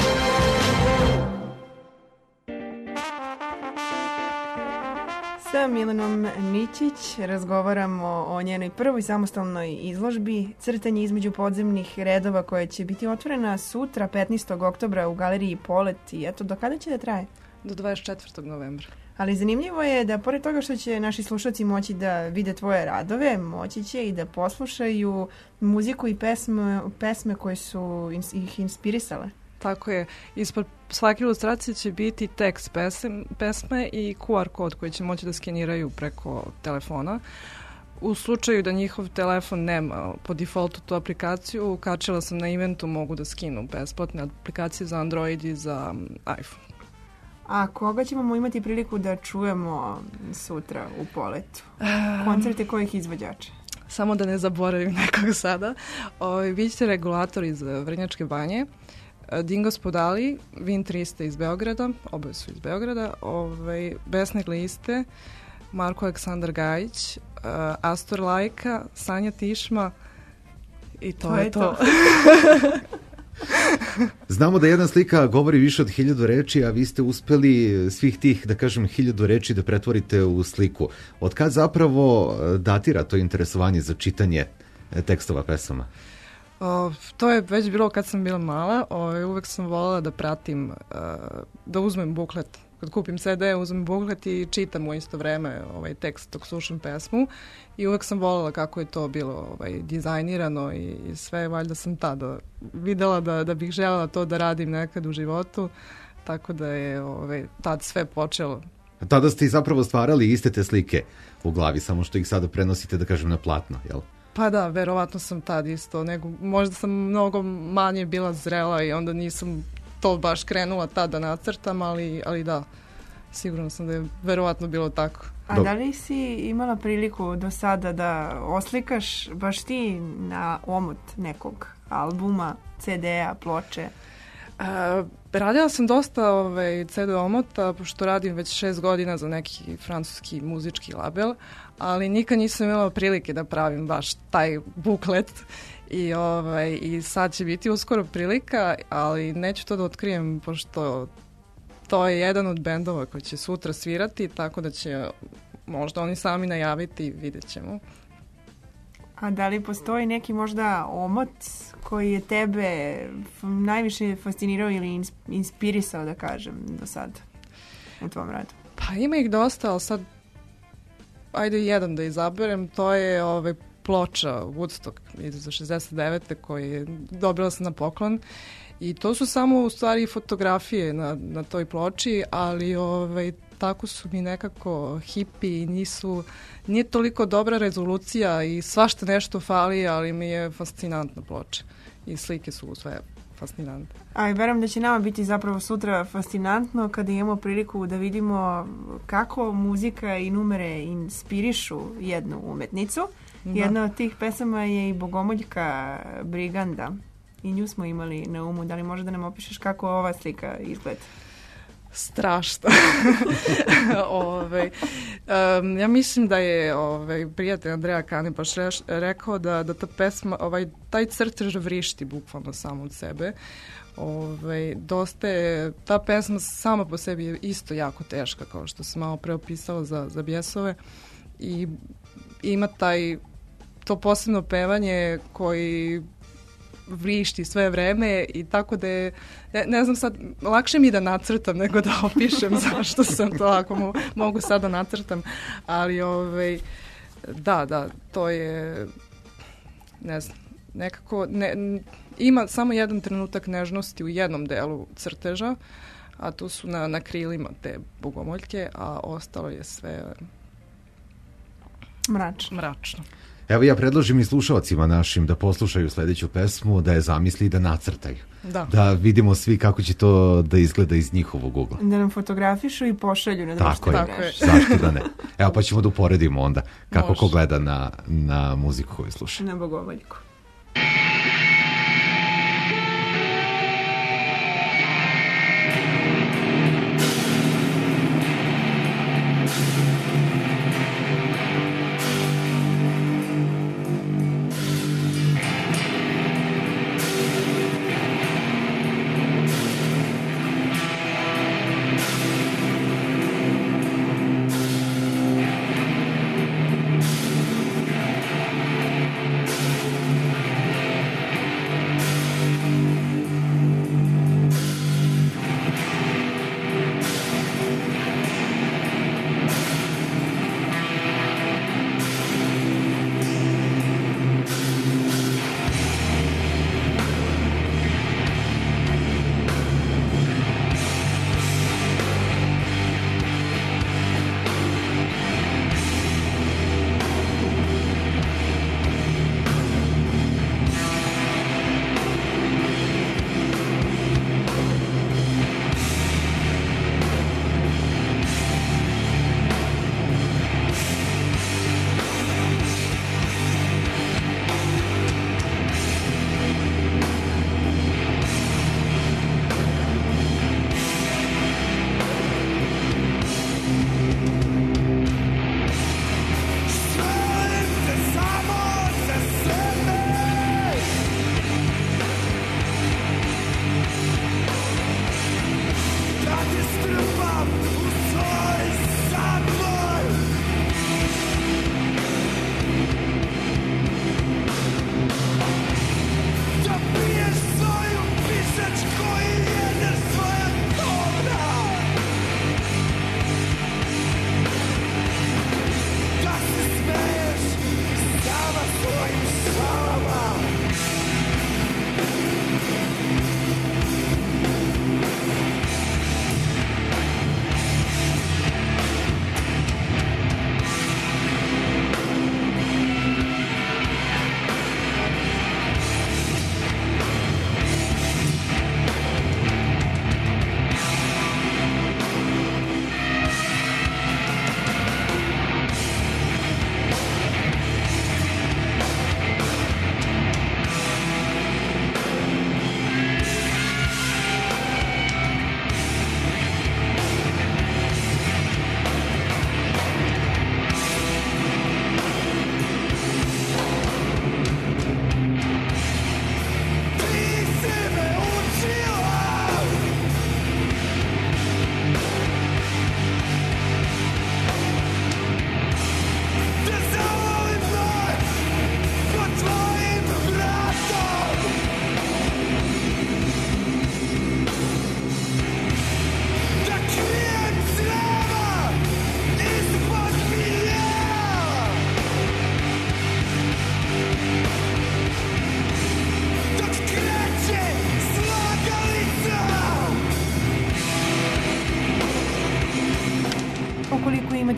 Sa Milanom Ničić razgovaramo o njenoj prvoj samostalnoj izložbi Crtanje između podzemnih redova, koja će biti otvorena sutra petnaestog oktobra u galeriji Polet. I eto, do kada će da traje? Do dvadeset četvrtog novembra. Ali zanimljivo je da pored toga što će naši slušalci moći da vide tvoje radove, moći će i da poslušaju muziku i pesme, pesme koje su ins- ih inspirisale. Tako je. Ispod svake ilustracije će biti tekst pesem, pesme i Q R kod koji će moći da skeniraju preko telefona. U slučaju da njihov telefon nema po defaultu tu aplikaciju, kačila sam na eventu, mogu da skinu besplatne aplikacije za Android i za iPhone. A koga ćemo imati priliku da čujemo sutra u Poletu? Koncerte kojih izvođača? Samo da ne zaboravim nekog sada. O, biće regulator iz Vrnjačke banje, Dingo Spodali, Vin trista iz Beograda, oboje su iz Beograda, ovaj, Besne gliste, Marko Aleksandar Gajić, uh, Astor Lajka, Sanja Tišma i to, to je to. to. Znamo da jedna slika govori više od hiljadu reči, a vi ste uspeli svih tih, da kažem, hiljadu reči da pretvorite u sliku. Od kad zapravo datira to interesovanje za čitanje tekstova pesama? O, to je već bilo kad sam bila mala. O, uvek sam voljela da pratim, uh, da uzmem buklet. Kad kupim C D, uzmem buklet i čitam u isto vreme ovaj tekst dok slušam pesmu. I uvek sam voljela kako je to bilo ovaj, dizajnirano i, i sve. Valjda sam tada videla da, da bih željela to da radim nekad u životu. Tako da je ovaj, tad sve počelo. Tada ste i zapravo stvarali iste te slike u glavi, samo što ih sada prenosite, da kažem, na platno, jel? Pa da, verovatno sam tad isto, nego možda sam mnogo manje bila zrela i onda nisam to baš krenula tada nacrtam, ali, ali da, sigurno sam da je verovatno bilo tako. A da li si imala priliku do sada da oslikaš baš ti na omot nekog albuma, C D-a, ploče? Uh, radila sam dosta ovaj, C D omota, pošto radim već šest godina za neki francuski muzički label, ali nikad nisam imala prilike da pravim baš taj buklet i, ovaj, i sad će biti uskoro prilika, ali neću to da otkrijem, pošto to je jedan od bendova koji će sutra svirati, tako da će možda oni sami najaviti, vidjet ćemo. A da li postoji neki možda omot koji je tebe najviše fascinirao ili inspirisao, da kažem, do sad u tvom radu? Pa ima ih dosta, ali sad ajde jedan da izaberem, to je ovaj ploča Woodstock iz šezdeset devete koji dobila sam na poklon. I to su samo u stvari fotografije na, na toj ploči, ali ovaj, tako su mi nekako hipi, nisu, nije toliko dobra rezolucija i svašta nešto fali, ali mi je fascinantna ploča. I slike su sve fascinantne. A i verujem da će nama biti zapravo sutra fascinantno kada imamo priliku da vidimo kako muzika i numere inspirišu jednu umetnicu. Da. Jedna od tih pesama je i Bogomoljka Briganda. I nju smo imali na umu. Da li može da nam opišeš kako ova slika izgleda? Strašno. ove, um, ja mislim da je ovaj, prijatelj Andreja Kanipaš reš, rekao da, da ta pesma, ovaj, taj crtež vrišti bukvalno samo od sebe. Ove, dosta je, ta pesma sama po sebi je isto jako teška, kao što sam malo pre opisala za, za Bjesove. I ima taj, to posebno pevanje koji vrišti sve vreme i tako da je, ne, ne znam sad, lakše mi da nacrtam nego da opišem zašto sam to, ako mo, mogu sad da nacrtam, ali ovaj, da, da, to je, ne znam, nekako, ne, ima samo jedan trenutak nežnosti u jednom delu crteža, a tu su na, na krilima te bogomoljke, a ostalo je sve mračno. mračno. Evo ja predložim i slušalcima našim da poslušaju sledeću pesmu, da je zamisli i da nacrtaju. Da. Da vidimo svi kako će to da izgleda iz njihovog ugla. Da nam fotografišu i pošalju na društvene mreže. Zašto da ne? Evo pa ćemo da uporedimo onda kako Može. Ko gleda na, na muziku koju sluša. Na bogomoljku. Thank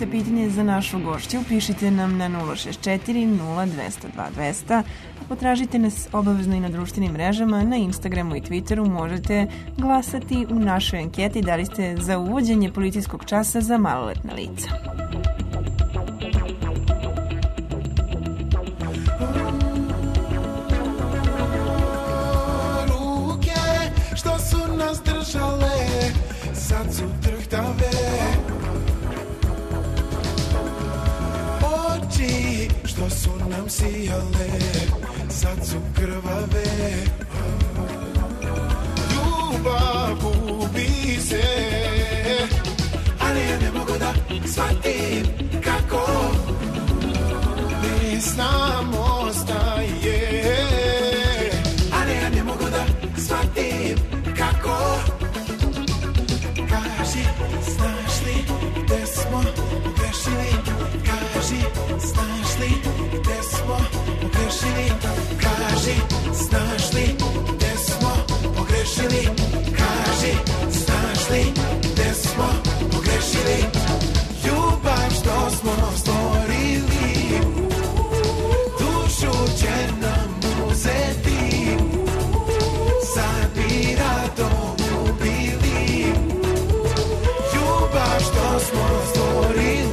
imate pitanje za našu gošću, pišite nam na nula šest četiri nula dva zero dva dva zero zero, a potražite nas obavezno i na društvenim mrežama, na Instagramu i Twitteru možete glasati u našoj anketi da li ste za uvođenje policijskog časa za maloletna lica. Što su nas držale, sad su trhtave. Oči što su nam sijale, sad su krvave. Ljubav gubi se, ali ja ne mogu da shvatim kako bez nam ostaje. Ali ja ne mogu da shvatim kako. Kaži, znaš li gde smo pogrešili? Kaži, znaš li gde smo pogrešili? Kaži, znaš li gde smo pogrešili? Kaži, znaš li gde smo pogrešili? Ljubav što smo stvorili, dušu će nam uzeti. Sad bi rado ubili ljubav što smo stvorili.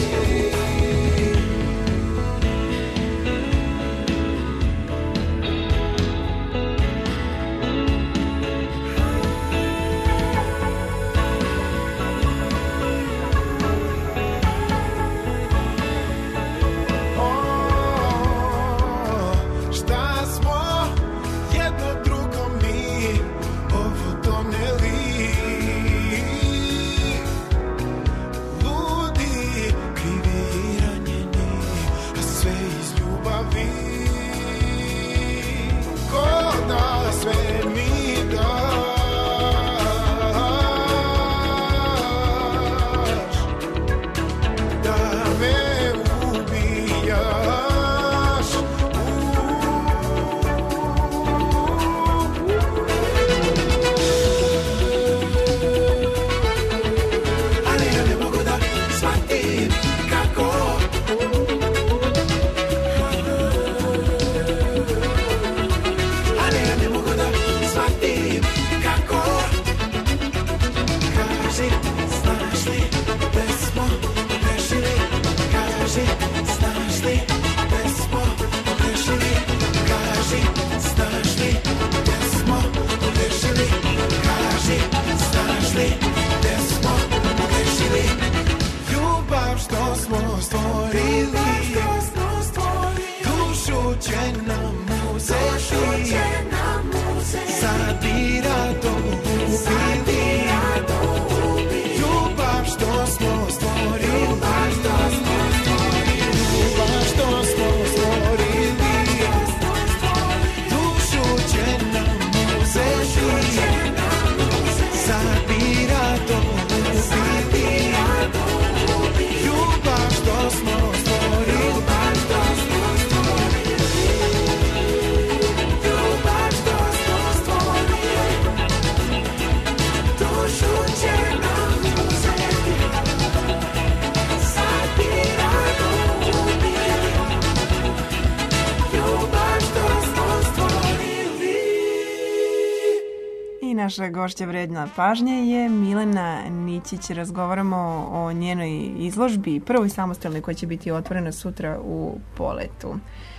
Naša gošća vredna pažnje je Milena Nićić. Razgovaramo o njenoj izložbi, prvoj samostalnoj koja će biti otvorena sutra u Poletu.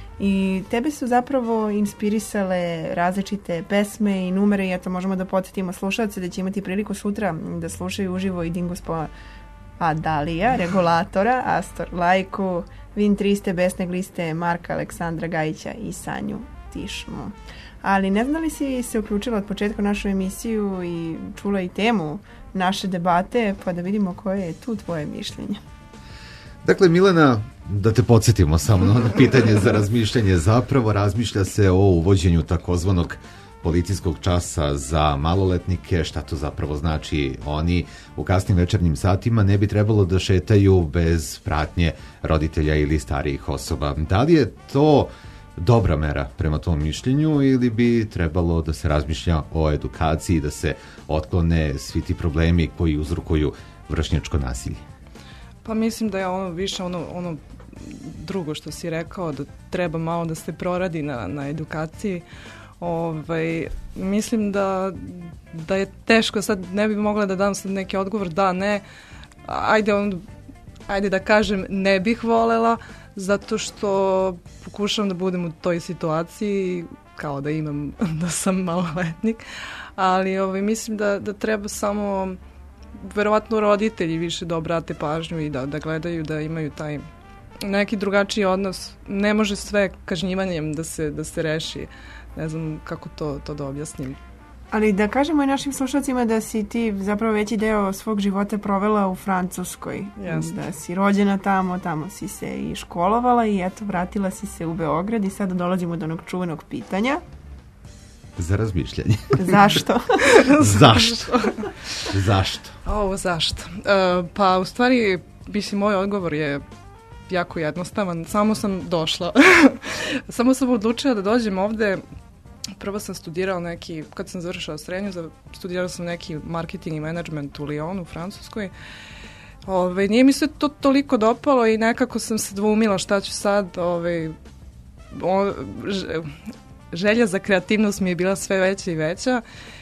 I tebe su zapravo inspirisale različite pesme i numere i eto možemo da podsjetimo slušalce da će imati priliku sutra da slušaju uživo i Dingospoa Adalija, Regulatora, Astor Lajku, Vin Triste, Besne gliste, Marka Aleksandra Gajića i Sanju Tišmu. Ali ne znam li si se uključila od početka našu emisiju i čula i temu naše debate, pa da vidimo koje je tu tvoje mišljenje. Dakle, Milena, da te podsjetimo samo na pitanje za razmišljanje. Zapravo razmišlja se o uvođenju takozvanog policijskog časa za maloletnike. Šta to zapravo znači? Oni u kasnim večernjim satima ne bi trebalo da šetaju bez pratnje roditelja ili starijih osoba. Da li je to dobra mera prema tom mišljenju ili bi trebalo da se razmišlja o edukaciji, da se otklone svi ti problemi koji uzrokuju vršnjačko nasilje? Pa mislim da je ono više ono, ono drugo što si rekao, da treba malo da se proradi na, na edukaciji. Ovaj, mislim da, da je teško, sad ne bi mogla da dam sad neki odgovor da, ne, ajde, on, ajde da kažem ne bih volela, zato što pokušam da budem u toj situaciji kao da imam, da sam maloletnik, ali ovaj, mislim da, da treba samo verovatno roditelji više da obrate pažnju i da, da gledaju, da imaju taj neki drugačiji odnos. Ne može sve kažnjivanjem da se, da se reši. Ne znam kako to, to da objasnim. Ali da kažemo i našim slušalcima da si ti zapravo veći deo svog života provela u Francuskoj. Yes. Da si rođena tamo, tamo si se i školovala i eto vratila si se u Beograd i sada dolazimo do onog čuvenog pitanja. Za razmišljanje. Zašto? Zašto? Zašto? Ovo zašto? Uh, pa u stvari, mislim, moj odgovor je jako jednostavan. Samo sam došla. Samo sam odlučila da dođem ovde. Prvo sam studirala neki, kad sam završila srednju, studirala sam neki marketing i management u Lyonu, u Francuskoj. Ove, nije mi se to toliko dopalo i nekako sam se dvoumila šta ću sad. Ove, o, želja za kreativnost mi je bila sve veća i veća.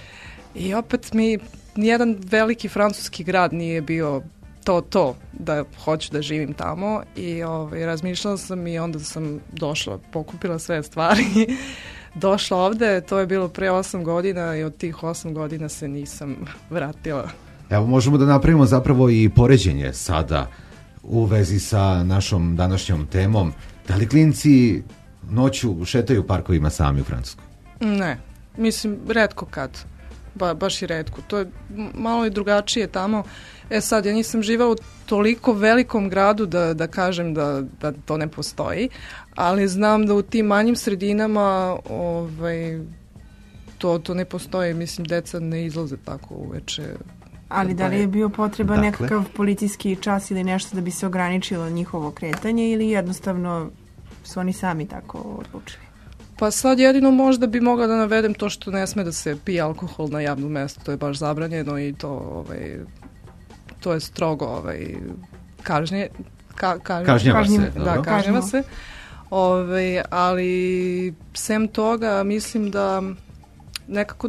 I opet mi nijedan veliki francuski grad nije bio to to da hoću da živim tamo i ovaj, razmišljala sam i onda sam došla, pokupila sve stvari, došla ovde, to je bilo pre osam godina i od tih osam godina se nisam vratila. Evo možemo da napravimo zapravo i poređenje sada u vezi sa našom današnjom temom. Da li klinci noću šetaju parkovima sami u Francuskoj? Ne, mislim retko kad. Ba, baš i retko. To je malo i drugačije tamo. E sad, ja nisam živela u toliko velikom gradu da, da kažem da, da to ne postoji, ali znam da u tim manjim sredinama ovaj, to, to ne postoji. Mislim, deca ne izlaze tako uveče. Ali da li je bio potreban Dakle? nekakav policijski čas ili nešto da bi se ograničilo njihovo kretanje ili jednostavno su oni sami tako odlučili? Pa sad jedino možda bi mogla da navedem to što ne sme da se pije alkohol na javnom mestu, to je baš zabranjeno i to, ovaj, to je strogo ovaj, kažnje, ka, kažnje, kažnjava kažnje, se. Da, kažnjava se. Ovaj, ali sem toga mislim da nekako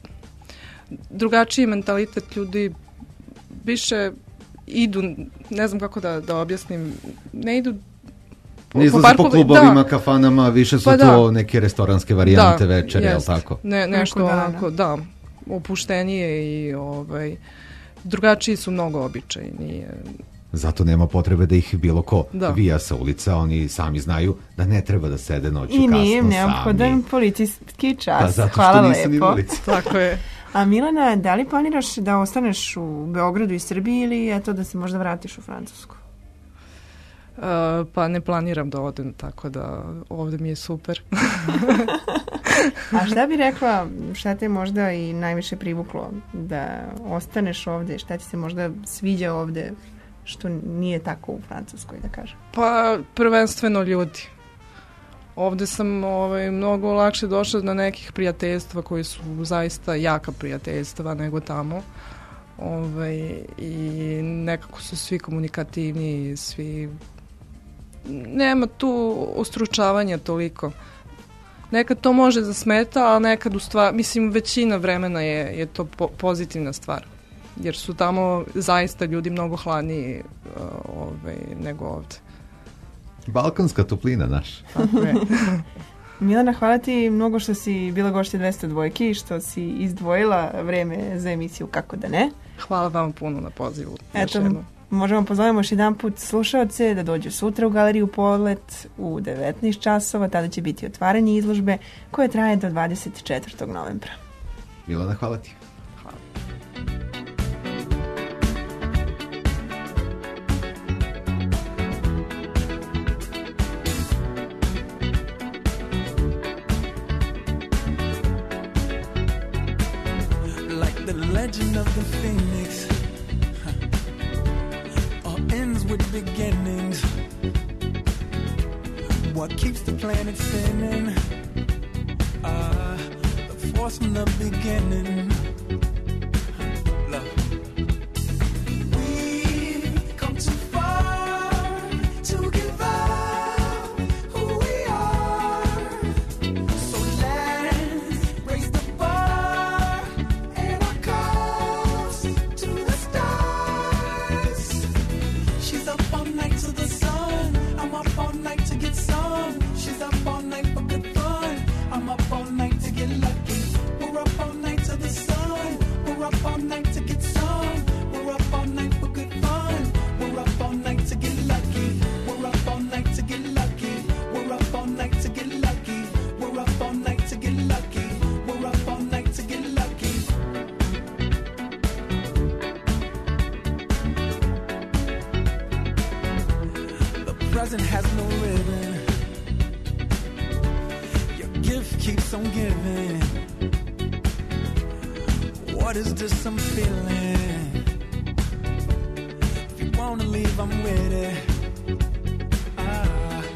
drugačiji mentalitet ljudi više idu, ne znam kako da, da objasnim, ne idu Ne izlaze po, po klubovima, da. Kafanama, više su pa to da. neke restoranske varijante da, večere, je li jest. tako? Ne, nešto Neko onako, da, opuštenije i ovaj, drugačiji su mnogo običaji. Nije... Zato nema potrebe da ih bilo ko da. vija sa ulica, oni sami znaju da ne treba da sede noću I kasno sami. nije im neophodan policijski čas. Da, zato Hvala što nisam lepo. na ulici. Tako je. A Milana, da li planiraš da ostaneš u Beogradu i Srbiji ili eto da se možda vratiš u Francusku? Uh, pa ne planiram da odem, tako da ovde mi je super. A šta bi rekla, šta te možda i najviše privuklo da ostaneš ovde, šta ti se možda sviđa ovde što nije tako u Francuskoj, da kažem? Pa prvenstveno ljudi. Ovde sam ovaj, mnogo lakše došla na nekih prijateljstva koji su zaista jaka prijateljstva nego tamo. Ovaj, i nekako su svi komunikativni, svi... Nema tu ustručavanja toliko. Nekad to može da smeta, a nekad u stvari, mislim, većina vremena je, je to po, pozitivna stvar. Jer su tamo zaista ljudi mnogo hladniji uh, ovaj, nego ovde. Balkanska toplina naš. Tako je. Milana, hvala ti mnogo što si bila gošća dvesta dvojke i što si izdvojila vreme za emisiju Kako da ne. Hvala vam puno na pozivu. Eto, možemo pozovemo još jedan put slušaoce da dođu sutra u Galeriju Polet u devetnaest časova, tada će biti otvaranje izložbe koje traje do dvadeset četvrtog novembra. Milana, hvala ti. Hvala. Like the legend of the phoenix, ends with beginnings. What keeps the planet spinning? Uh, the force from the beginning. Love. We've come too far. present has no ribbon. Your gift keeps on giving. What is this I'm feeling? If you wanna leave, I'm with it. Ah.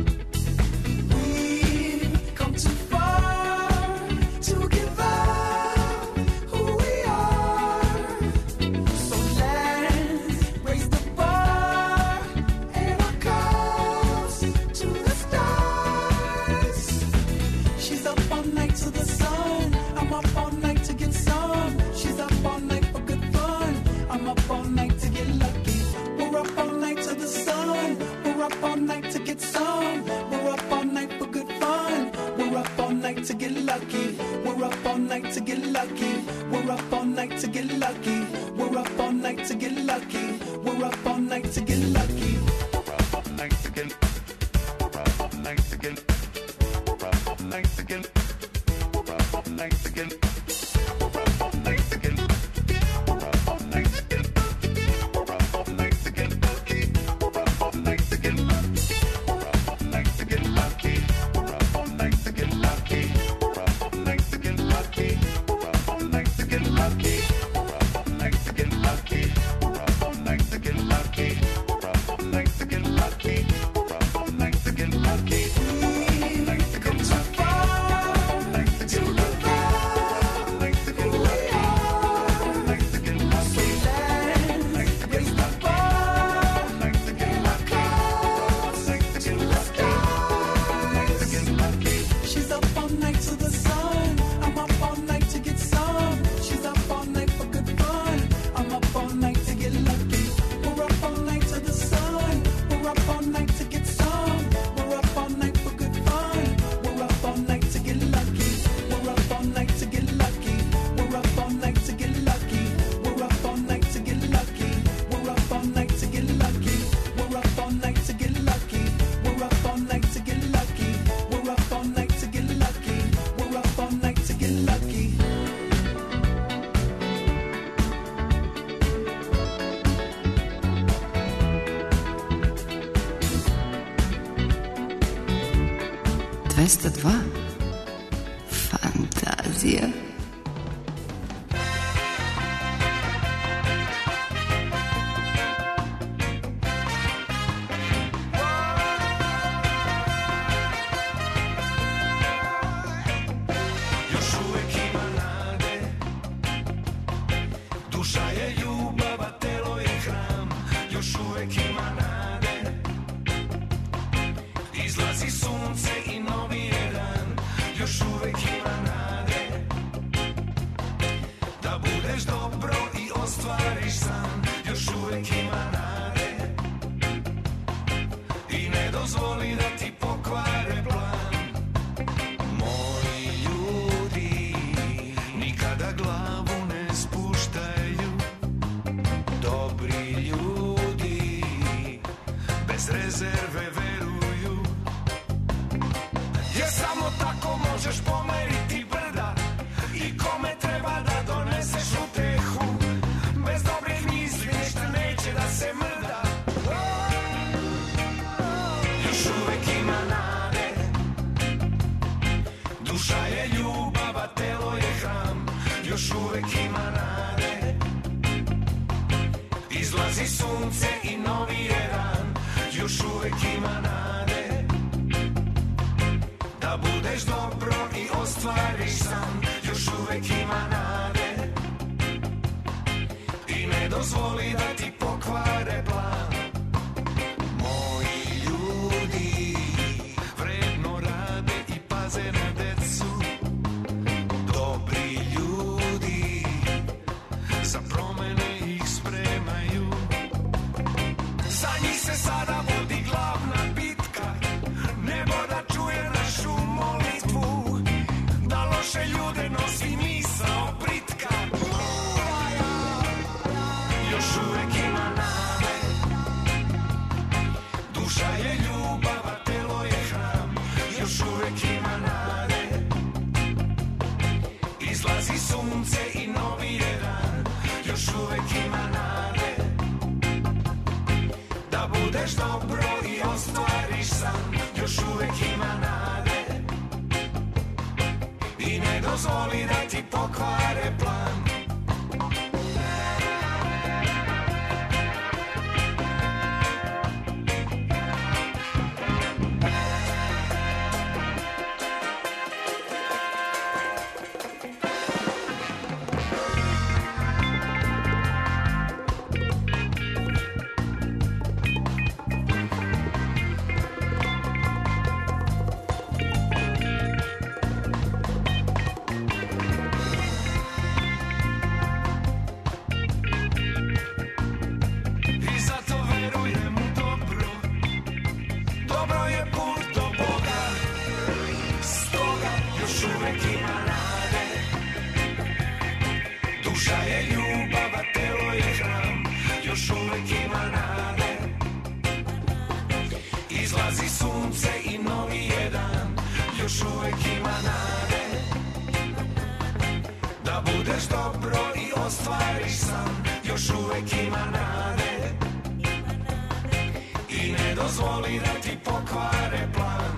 We've come too far to give up who we are. So let's raise the bar and our cups to the stars. She's up all night to the sun. I'm up all night to get some. She's up all night for good fun. I'm up all night to get lucky. We're up all night to the sun. We're up all night to get some. We're up all night for good fun. We're up all night to get lucky. We're up all night to get lucky. We're up all night to get lucky. We're up all night to get lucky. We're up all night to get lucky. We're up all night to get. We're up all night to get. We're up all night to get. We're up all night to get. We're up all night to get. We're up all night to get. We're up all night to get lucky. We're up all night to get lucky. We're up all night to get lucky. We're up all night to get lucky. We're up all night to get lucky. We're up all night to get lucky. We're up all night to get lucky. We're up all night to get lucky. We're up all night to get lucky. We're up all night to get lucky. We've come too far to give up who we are. So let's raise the bar and our cups to the stars. She's up all night to the sun. I'm up all night to get some. She's up all night for good fun. I'm up all night to get lucky. We're up all night to the sun. We're up all night to get some. We're up all night for good fun. We're up all night to get lucky. We're up all night to get lucky. We're up all night to get lucky. We're up all night to get lucky. We're up all night to get lucky. We're up all night to get lucky. We're up all night to get lucky. We're up all night to get lucky. We're up all night to get lucky. dvesta dva. Fantazija. Još uvek ima nade. Duša je ljubav, a telo je hram. Još uvek ima nade. Izlazi sunce i novi je dan. Još uvek ima nade. Da budeš dobro i ostvariš san. Još uvek ima nade. I ne dozvoli da ti pokvare plan. Moji ljudi nikada glavu ne spuštaju. Dobri ljudi bez rezerve veruju. Jer samo tako možeš pomeriti brda. I kome treba da doneseš utehu. Bez dobrih misli ništa neće da se mrda. Još uvek ima nade. Duša je ljubav, a telo je hram. Još uvek ima nade. Izlazi sunce i novi je dan. Još uvek ima nade. Da budeš dobro i ostvariš san. Još uvek ima nade. I ne dozvoli da ti pokvare plan. Moji ljudi vredno rade i paze na decu. Dobri ljudi za promene ih spremaju. Za njih se sada vodi glavna bitka. Nebo da čuje našu molitvu. Da loše ljude nosi misao britka. Još uvek ima nade. Duša je ljubav, a telo je hram. Još uvek ima nade. Izlazi sunce i novi je dan. Još uvek ima nade. Da budeš budeš dobro i ostvariš san, još uvek ima nade. I ne dozvoli da ti pokvare plan. I zato verujem u dobro, dobro je put do Boga, stoga još uvek ima nade. Duša je ljubav, a telo je hram, još uvek ima nade. Izlazi sunce i novi je dan, još uvek ima nade. Da budeš dobro i ostvariš san, još uvek ima nade. I ne dozvoli da ti pokvare plan.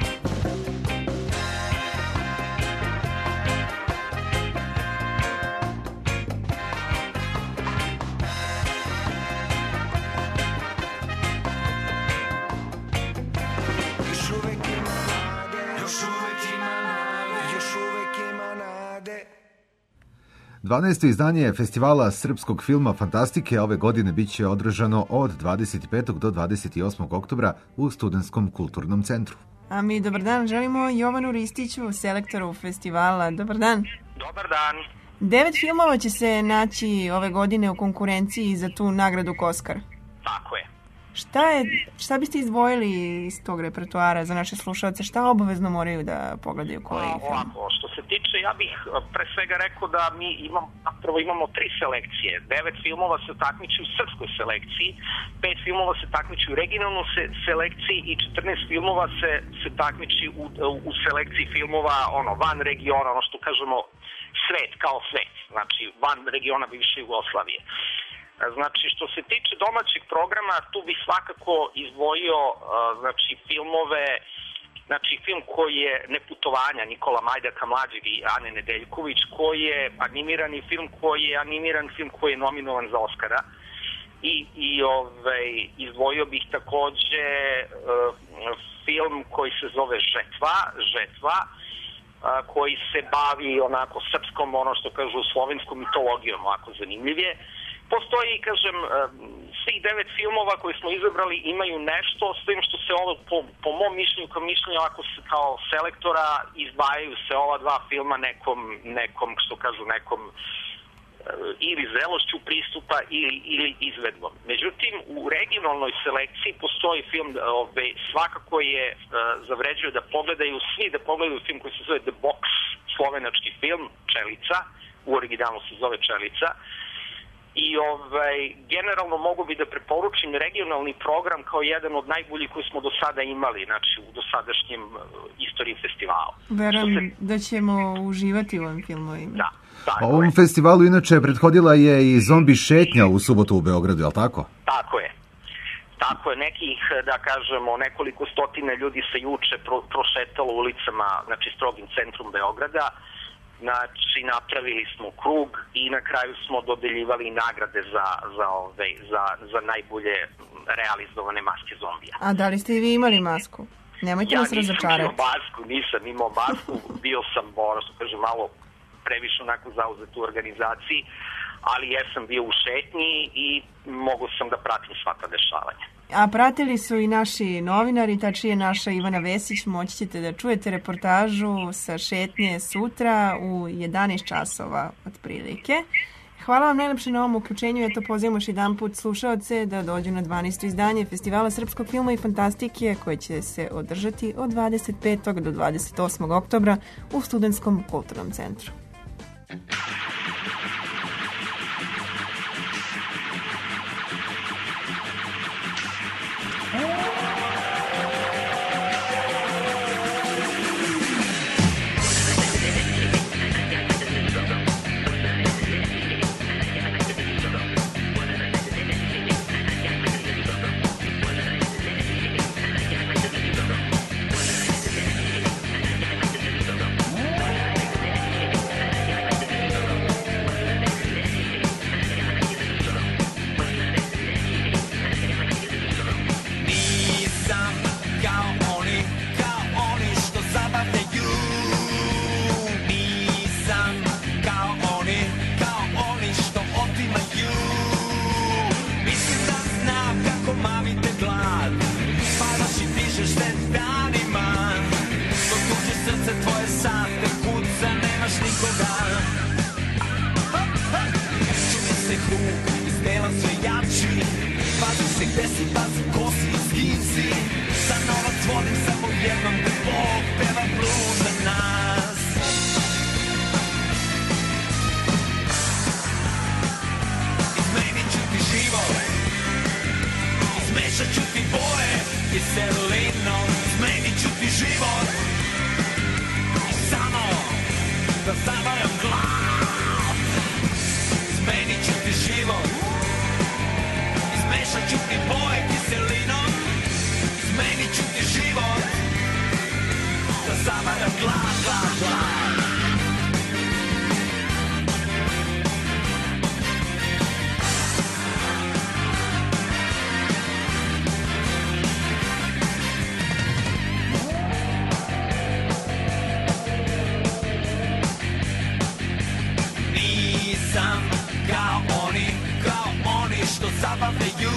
Još uvek ima nade, još uvek ima nade, još uvek ima nade. dvanaesto izdanje festivala srpskog filma Fantastike ove godine bit će održano od dvadeset petog do dvadeset osmog oktobra u Studentskom kulturnom centru. A mi dobar dan želimo Jovanu Ristiću, selektoru festivala. Dobar dan. Dobar dan. Devet filmova će se naći ove godine u konkurenciji za tu nagradu Koskar. Tako je. Šta je, šta biste izdvojili iz tog repertoara za naše slušalce? Šta obavezno moraju da pogledaju koji A, film? Ovako, što se tiče, ja bih a, pre svega rekao da mi imamo, prvo imamo tri selekcije. Devet filmova se takmiči u srpskoj selekciji, pet filmova se takmiči u regionalnoj se, selekciji i četrnaest filmova se, se takmiči u, u selekciji filmova ono, van regiona, ono što kažemo svet kao svet, znači van regiona bivše Jugoslavije. Znači, što se tiče domaćeg programa, tu bih svakako izdvojio znači, filmove, znači film koji je Neputovanja Nikola Majdaka mlađeg i Ane Nedeljković, koji je animirani film, koji je animiran film koji je nominovan za Oskara. I, i ovaj, izdvojio bih takođe uh, film koji se zove Žetva, Žetva, uh, koji se bavi onako srpskom, ono što kažu slovenskom mitologijom, ovako zanimljiv je. Postoji, kažem, svih devet filmova koje smo izabrali imaju nešto, s tim što se ovo, po, po mom mišljenju, kao mišljenju, ako se kao selektora, izdvajaju se ova dva filma nekom, nekom što kažu, nekom ili zrelošću pristupa ili, ili izvedbom. Međutim, u regionalnoj selekciji postoji film, ove, svakako je zavređuje da pogledaju, svi da pogledaju film koji se zove The Box, slovenački film, Čelica, u originalu se zove Čelica. I ovaj, generalno mogu bi da preporučim regionalni program kao jedan od najboljih koji smo do sada imali, znači u dosadašnjem istoriji festivala. Verujem se... da ćemo uživati u ovim filmovima. Da, tako Ovom je. festivalu inače prethodila je i zombi šetnja u subotu u Beogradu, je li tako? Tako je. Tako je, nekih, da kažemo, nekoliko stotine ljudi se juče pro, prošetalo ulicama, znači strogim centrum Beograda. Znači, napravili smo krug i na kraju smo dodeljivali nagrade za, za, ove, za, za najbolje realizovane maske zombija. A da li ste i vi imali masku? Nemojte ja nas razočarati. Ja nisam imao masku, nisam imao masku, bio sam, ono što kaže, malo previše onako zauzet u organizaciji, ali jesam bio u šetnji i mogu sam da pratim sva ta dešavanja. A pratili su i naši novinari, tačnije naša Ivana Vesić, moći ćete da čujete reportažu sa šetnje sutra u jedanaest časova otprilike. Hvala vam najlepše na ovom uključenju, eto pozivamo još jedan put slušaoce da dođu na dvanaesto izdanje Festivala srpskog filma i fantastike koje će se održati od dvadeset petog do dvadeset osmog oktobra u Studentskom kulturnom centru. pevam sve jači. Pazi se gde si, pazi ko si i s kim si. Za novac volim samo jednom da Bog peva blues za nas. Izmenit ću ti život, izmešat ću ti boje kiselinom. Izmenit ću ti život i samo da zavaram glav. Izmenit ću ti život, izmešat ću ti boje kiselinom. Izmenit ću ti život da zavaram glav, glav, glav. Nisam kao oni, kao oni što zabavljaju.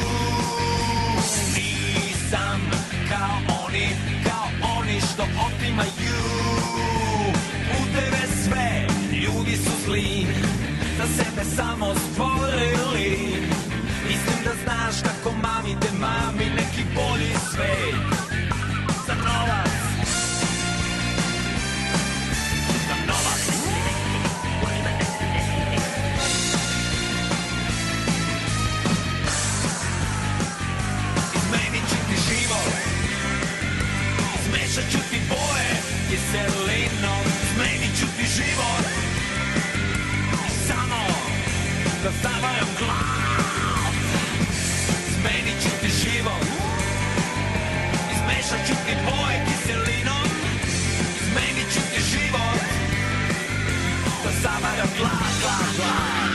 Nisam kao oni, kao oni što otimaju. Puteve sve, ljudi su zli, za sebe samo stvorili. Mislim da znaš kako mami te mami neki bolji svet. Za novac, za novac. Izmešat ću ti boje kiselinom. Izmenit ću ti život samo da zavaram glav. Izmenit ću ti život, izmešat ću ti boje kiselinom. Izmenit ću ti život da zavaram glav, glav, glav.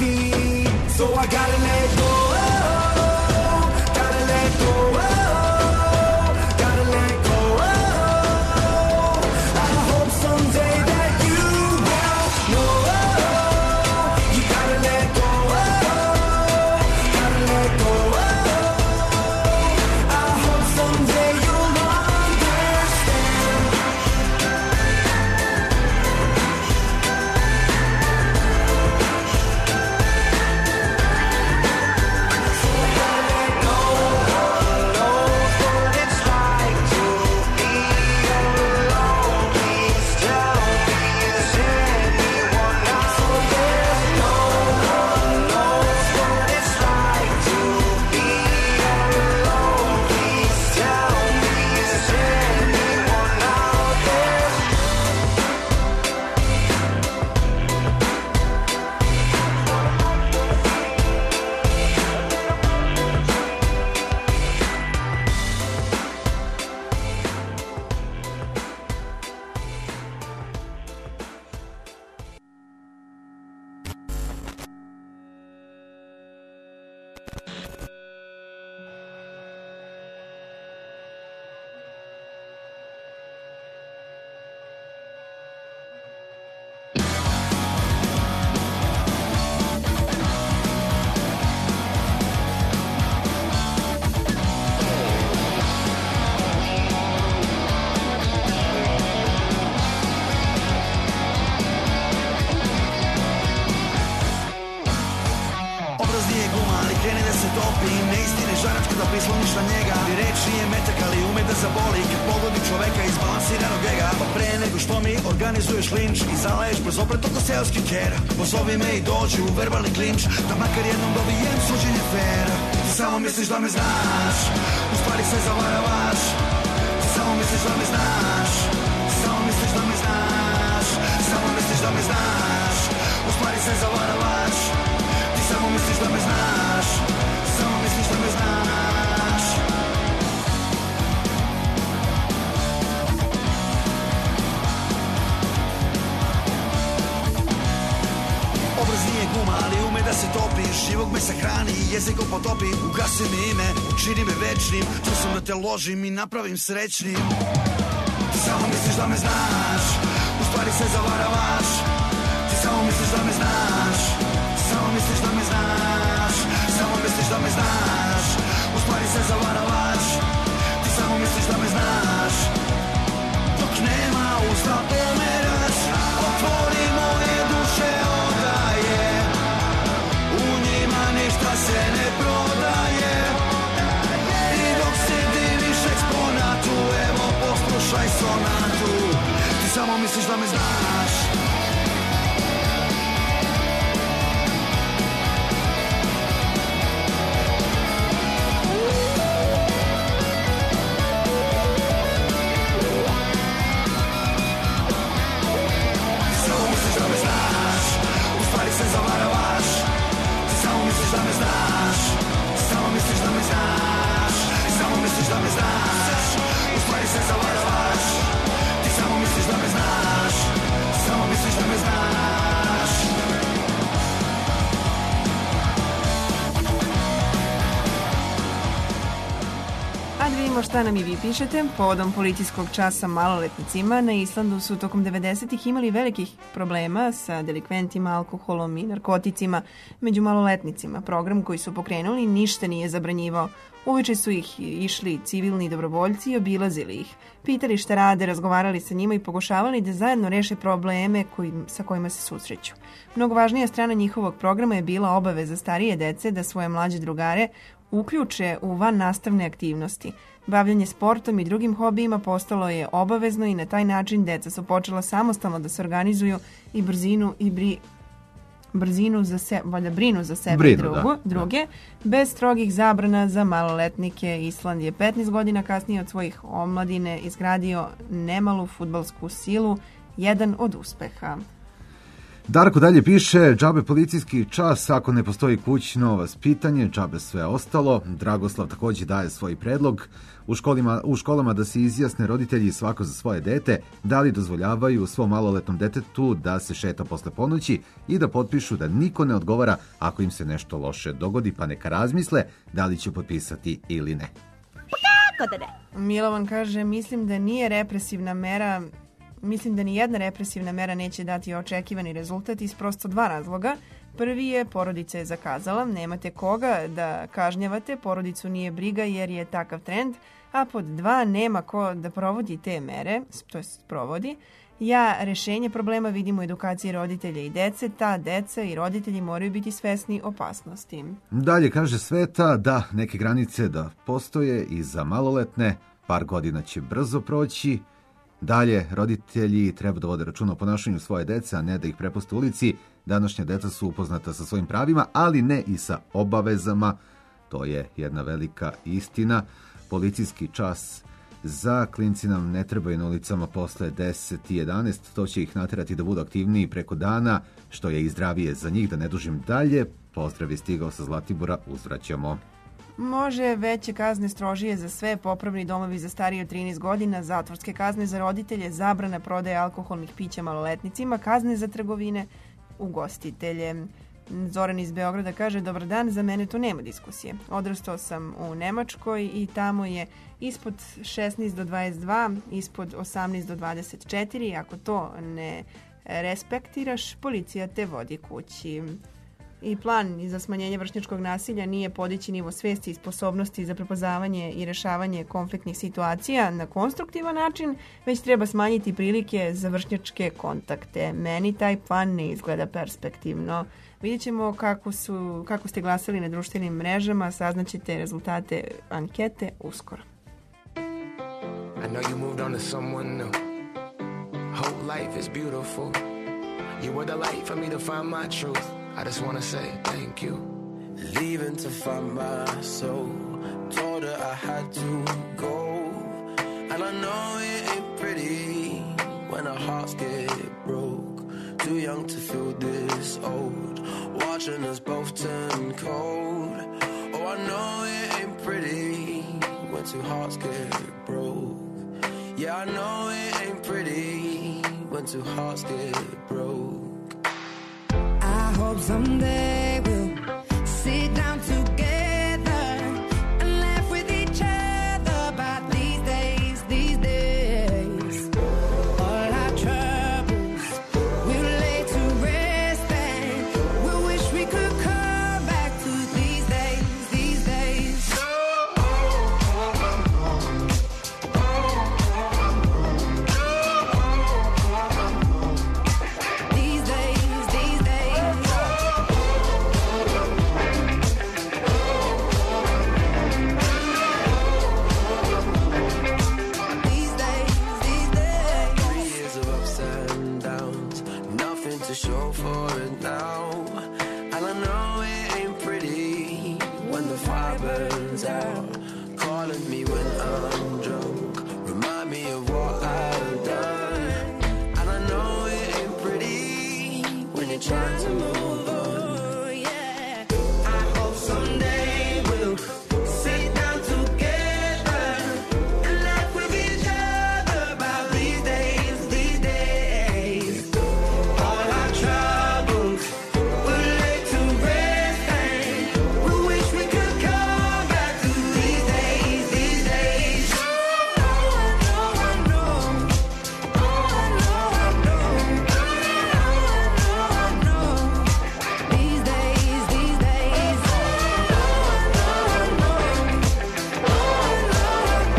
So I gotta let go, gotta let go. žaračku da prisloniš na njega. Ni reč nije metak, ali ume da zaboli kad pogodi čoveka izbalansiranog ega. Pa pre nego što mi organizuješ linč i zalaješ bez opret oko seoskih kera, pozovi me i dođi u verbalni klinč, da makar jednom dobijem suđenje fera. Ti samo misliš da me znaš, u stvari se zavaravaš. Ti samo misliš da me znaš, ti samo misliš da me znaš, samo misliš da me znaš, u stvari se zavaravaš. Ti samo misliš da me znaš, samo misliš da me znaš. Obraz nije guma, ali ume da se topi, živog me sahrani i jezikom potopi. Ugasi mi ime, učini me večnim, tu sam da te ložim i napravim srećnim. Ti samo misliš da me znaš, u stvari se zavaravaš. Ti samo misliš da me znaš, samo misliš da me znaš, samo misliš da me znaš, u stvari se zavaravaš. Ti samo misliš da me znaš, dok nema usta pomeraš. Otvori moje duše odaje, u njima ništa se ne prodaje. I dok se diviš eksponatu, evo poslušaj sonatu. Ti samo misliš da me znaš. Se zavaravaš, ti samo misliš da me znaš, samo misliš da me znaš, samo misliš da me znaš, u stvari se zavaravaš, ti samo misliš da me znaš, samo misliš da me znaš. A da vidimo šta nam i vi pišete. Povodom policijskog časa maloletnicima na Islandu su tokom devedesetih imali velikih problema sa delikventima, alkoholom i narkoticima među maloletnicima. Program koji su pokrenuli ništa nije zabranjivao. Uveče su ih išli civilni dobrovoljci i obilazili ih. Pitali šta rade, razgovarali sa njima i pokušavali da zajedno reše probleme koji, sa kojima se susreću. Mnogo važnija strana njihovog programa je bila obaveza starije dece da svoje mlađe drugare uključe u van nastavne aktivnosti. Bavljanje sportom i drugim hobijima postalo je obavezno i na taj način deca su počela samostalno da se organizuju i brzinu i bri, brzinu za se, valjda brinu za sebe Brinu, i drugu, da, druge, da. bez strogih zabrana za maloletnike. Island je petnaest godina kasnije od svojih omladine izgradio nemalu fudbalsku silu, jedan od uspeha. Darko dalje piše, džabe policijski čas ako ne postoji kućno vaspitanje, džabe sve ostalo. Dragoslav također daje svoj predlog. U, školima, u školama da se izjasne roditelji svako za svoje dete, da li dozvoljavaju svom maloletnom detetu da se šeta posle ponoći i da potpišu da niko ne odgovara ako im se nešto loše dogodi, pa neka razmisle da li će potpisati ili ne. Kako da ne? Milovan kaže, mislim da nije represivna mera Mislim da ni jedna represivna mera neće dati očekivani rezultat iz prosto dva razloga. Prvi je, porodica je zakazala, nemate koga da kažnjavate, porodicu nije briga jer je takav trend, a pod dva, nema ko da provodi te mere, to jest provodi. Ja rešenje problema vidim u edukaciji roditelja i dece, ta deca i roditelji moraju biti svesni opasnosti. Dalje kaže Sveta da neke granice da postoje i za maloletne, par godina će brzo proći. Dalje, roditelji treba da vode računa o ponašanju svoje dece, a ne da ih prepuste ulici. Današnja deca su upoznata sa svojim pravima, ali ne i sa obavezama. To je jedna velika istina. Policijski čas za klinci nam ne trebaju na ulicama posle deset i jedanaest. To će ih naterati da budu aktivniji preko dana, što je i zdravije za njih. Da ne dužim dalje. Pozdrav je stigao sa Zlatibora, uzvraćamo. Može veće kazne, strožije za sve, popravni domovi za starije od trinaest godina, zatvorske kazne za roditelje, zabrana prodaje alkoholnih pića maloletnicima, kazne za trgovine, ugostitelje. Zoran iz Beograda kaže, dobar dan, za mene tu nema diskusije. Odrastao sam u Nemačkoj i tamo je ispod šesnaest do dvadeset dva, ispod osamnaest do dvadeset četiri, ako to ne respektiraš, policija te vodi kući. i plan za smanjenje vršnjačkog nasilja nije podići nivo svesti i sposobnosti za prepoznavanje i rešavanje konfliktnih situacija na konstruktivan način, već treba smanjiti prilike za vršnjačke kontakte. Meni taj plan ne izgleda perspektivno. Vidjet ćemo kako, su, kako ste glasali na društvenim mrežama, saznaćete rezultate ankete uskoro. I know you moved on to someone new. Whole life is beautiful. You were the light for me to find my truth. I just wanna say thank you. Leaving to find my soul. Told her I had to go. And I know it ain't pretty when our hearts get broke. Too young to feel this old. Watching us both turn cold. Oh, I know it ain't pretty when two hearts get broke. Yeah, I know it ain't pretty when two hearts get broke. I hope someday we'll sit down together and laugh with each other about these days, these days. All our troubles we'll lay to rest and we'll wish we could come back to these days, these days. These days, these days. These days, these days. Three years of ups and downs. Nothing to show for it now. And I know it ain't pretty when the fire burns out. Calling me when I'm drunk. Remind me of what I've done. And I know it ain't pretty when you're trying to move on. Yeah. I hope someday we'll sit down together and laugh with each other about these days, these days. All our troubles we'll lay to rest and we wish we could come back to these days, these days. Oh, I know, I know. Oh, I know, I know. Oh, I know, I know. These days, these days. Oh, I know, I know. Oh, I know, I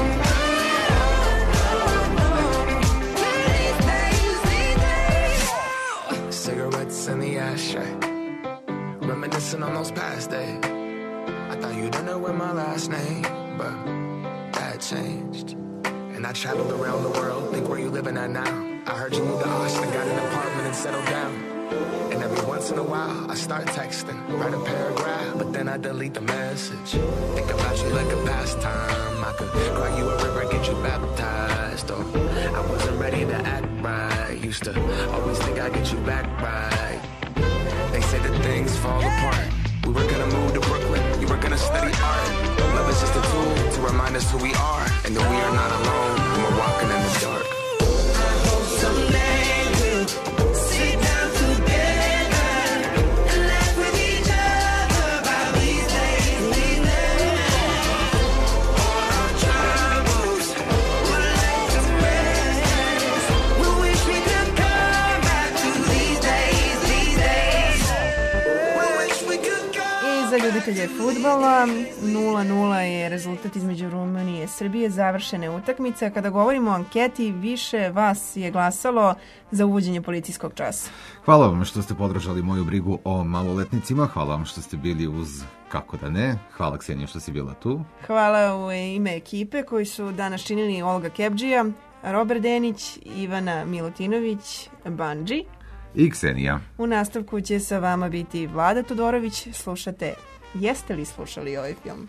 know. These days, these days. Cigarettes in the ashtray, reminiscing on those past days. I thought you didn't know with my last name, but that changed. And I traveled around the world, think where you living at now. I heard you moved to Austin, got an apartment and settled down. And every once in a while, I start texting, write a paragraph, but then I delete the message. Think about you like a pastime. I could cry you a river, get you baptized. Or I wasn't ready to act right. Used to always think I'd get you back right. They say that things fall apart. We were gonna move to Brooklyn, you were gonna study art. Love is just a tool to remind us who we are, and that we are not alone when we're walking in the dark. I hope someday we'll sit down together and laugh with each other about these days, these days. All our troubles we'll lay to rest. We wish we could come back to these days, these days. We wish we could come. I za ljubitelje fudbala nula nula je rezultat između Rumunije i Srbije završene utakmice. Kada govorimo o anketi, više vas je glasalo za uvođenje policijskog časa. Hvala vam što ste podržali moju brigu o maloletnicima, hvala vam što ste bili uz Kako da ne, hvala Ksenija što si bila tu. Hvala u ime ekipe koji su danas činili Olga Kebdžija, Robert Denić, Ivana Milutinović, Banđi. I Ksenija. U nastavku će sa vama biti Vlada Todorović. Slušate, jeste li slušali ovaj film?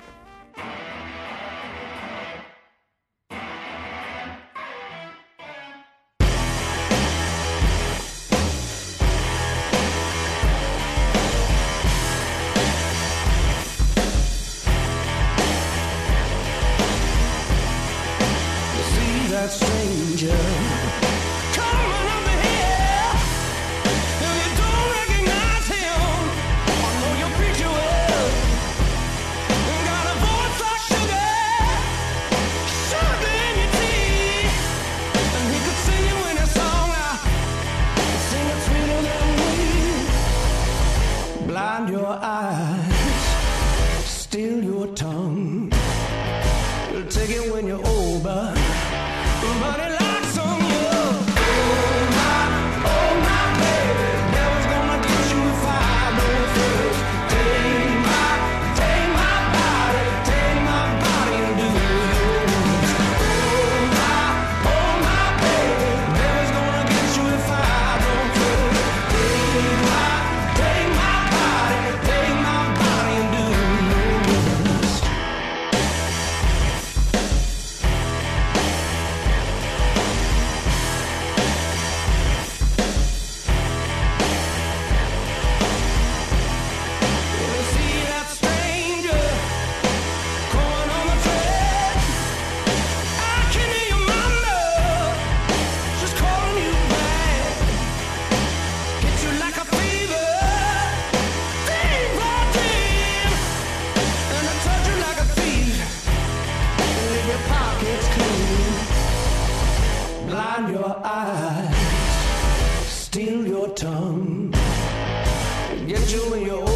See that stranger coming over here. If you don't recognize him, I know your picture well. Got a voice like sugar, sugar in your tea. And he could sing you in a song, uh, sing it sweeter than we. Blind blind your eyes, steal your tongue, get you in your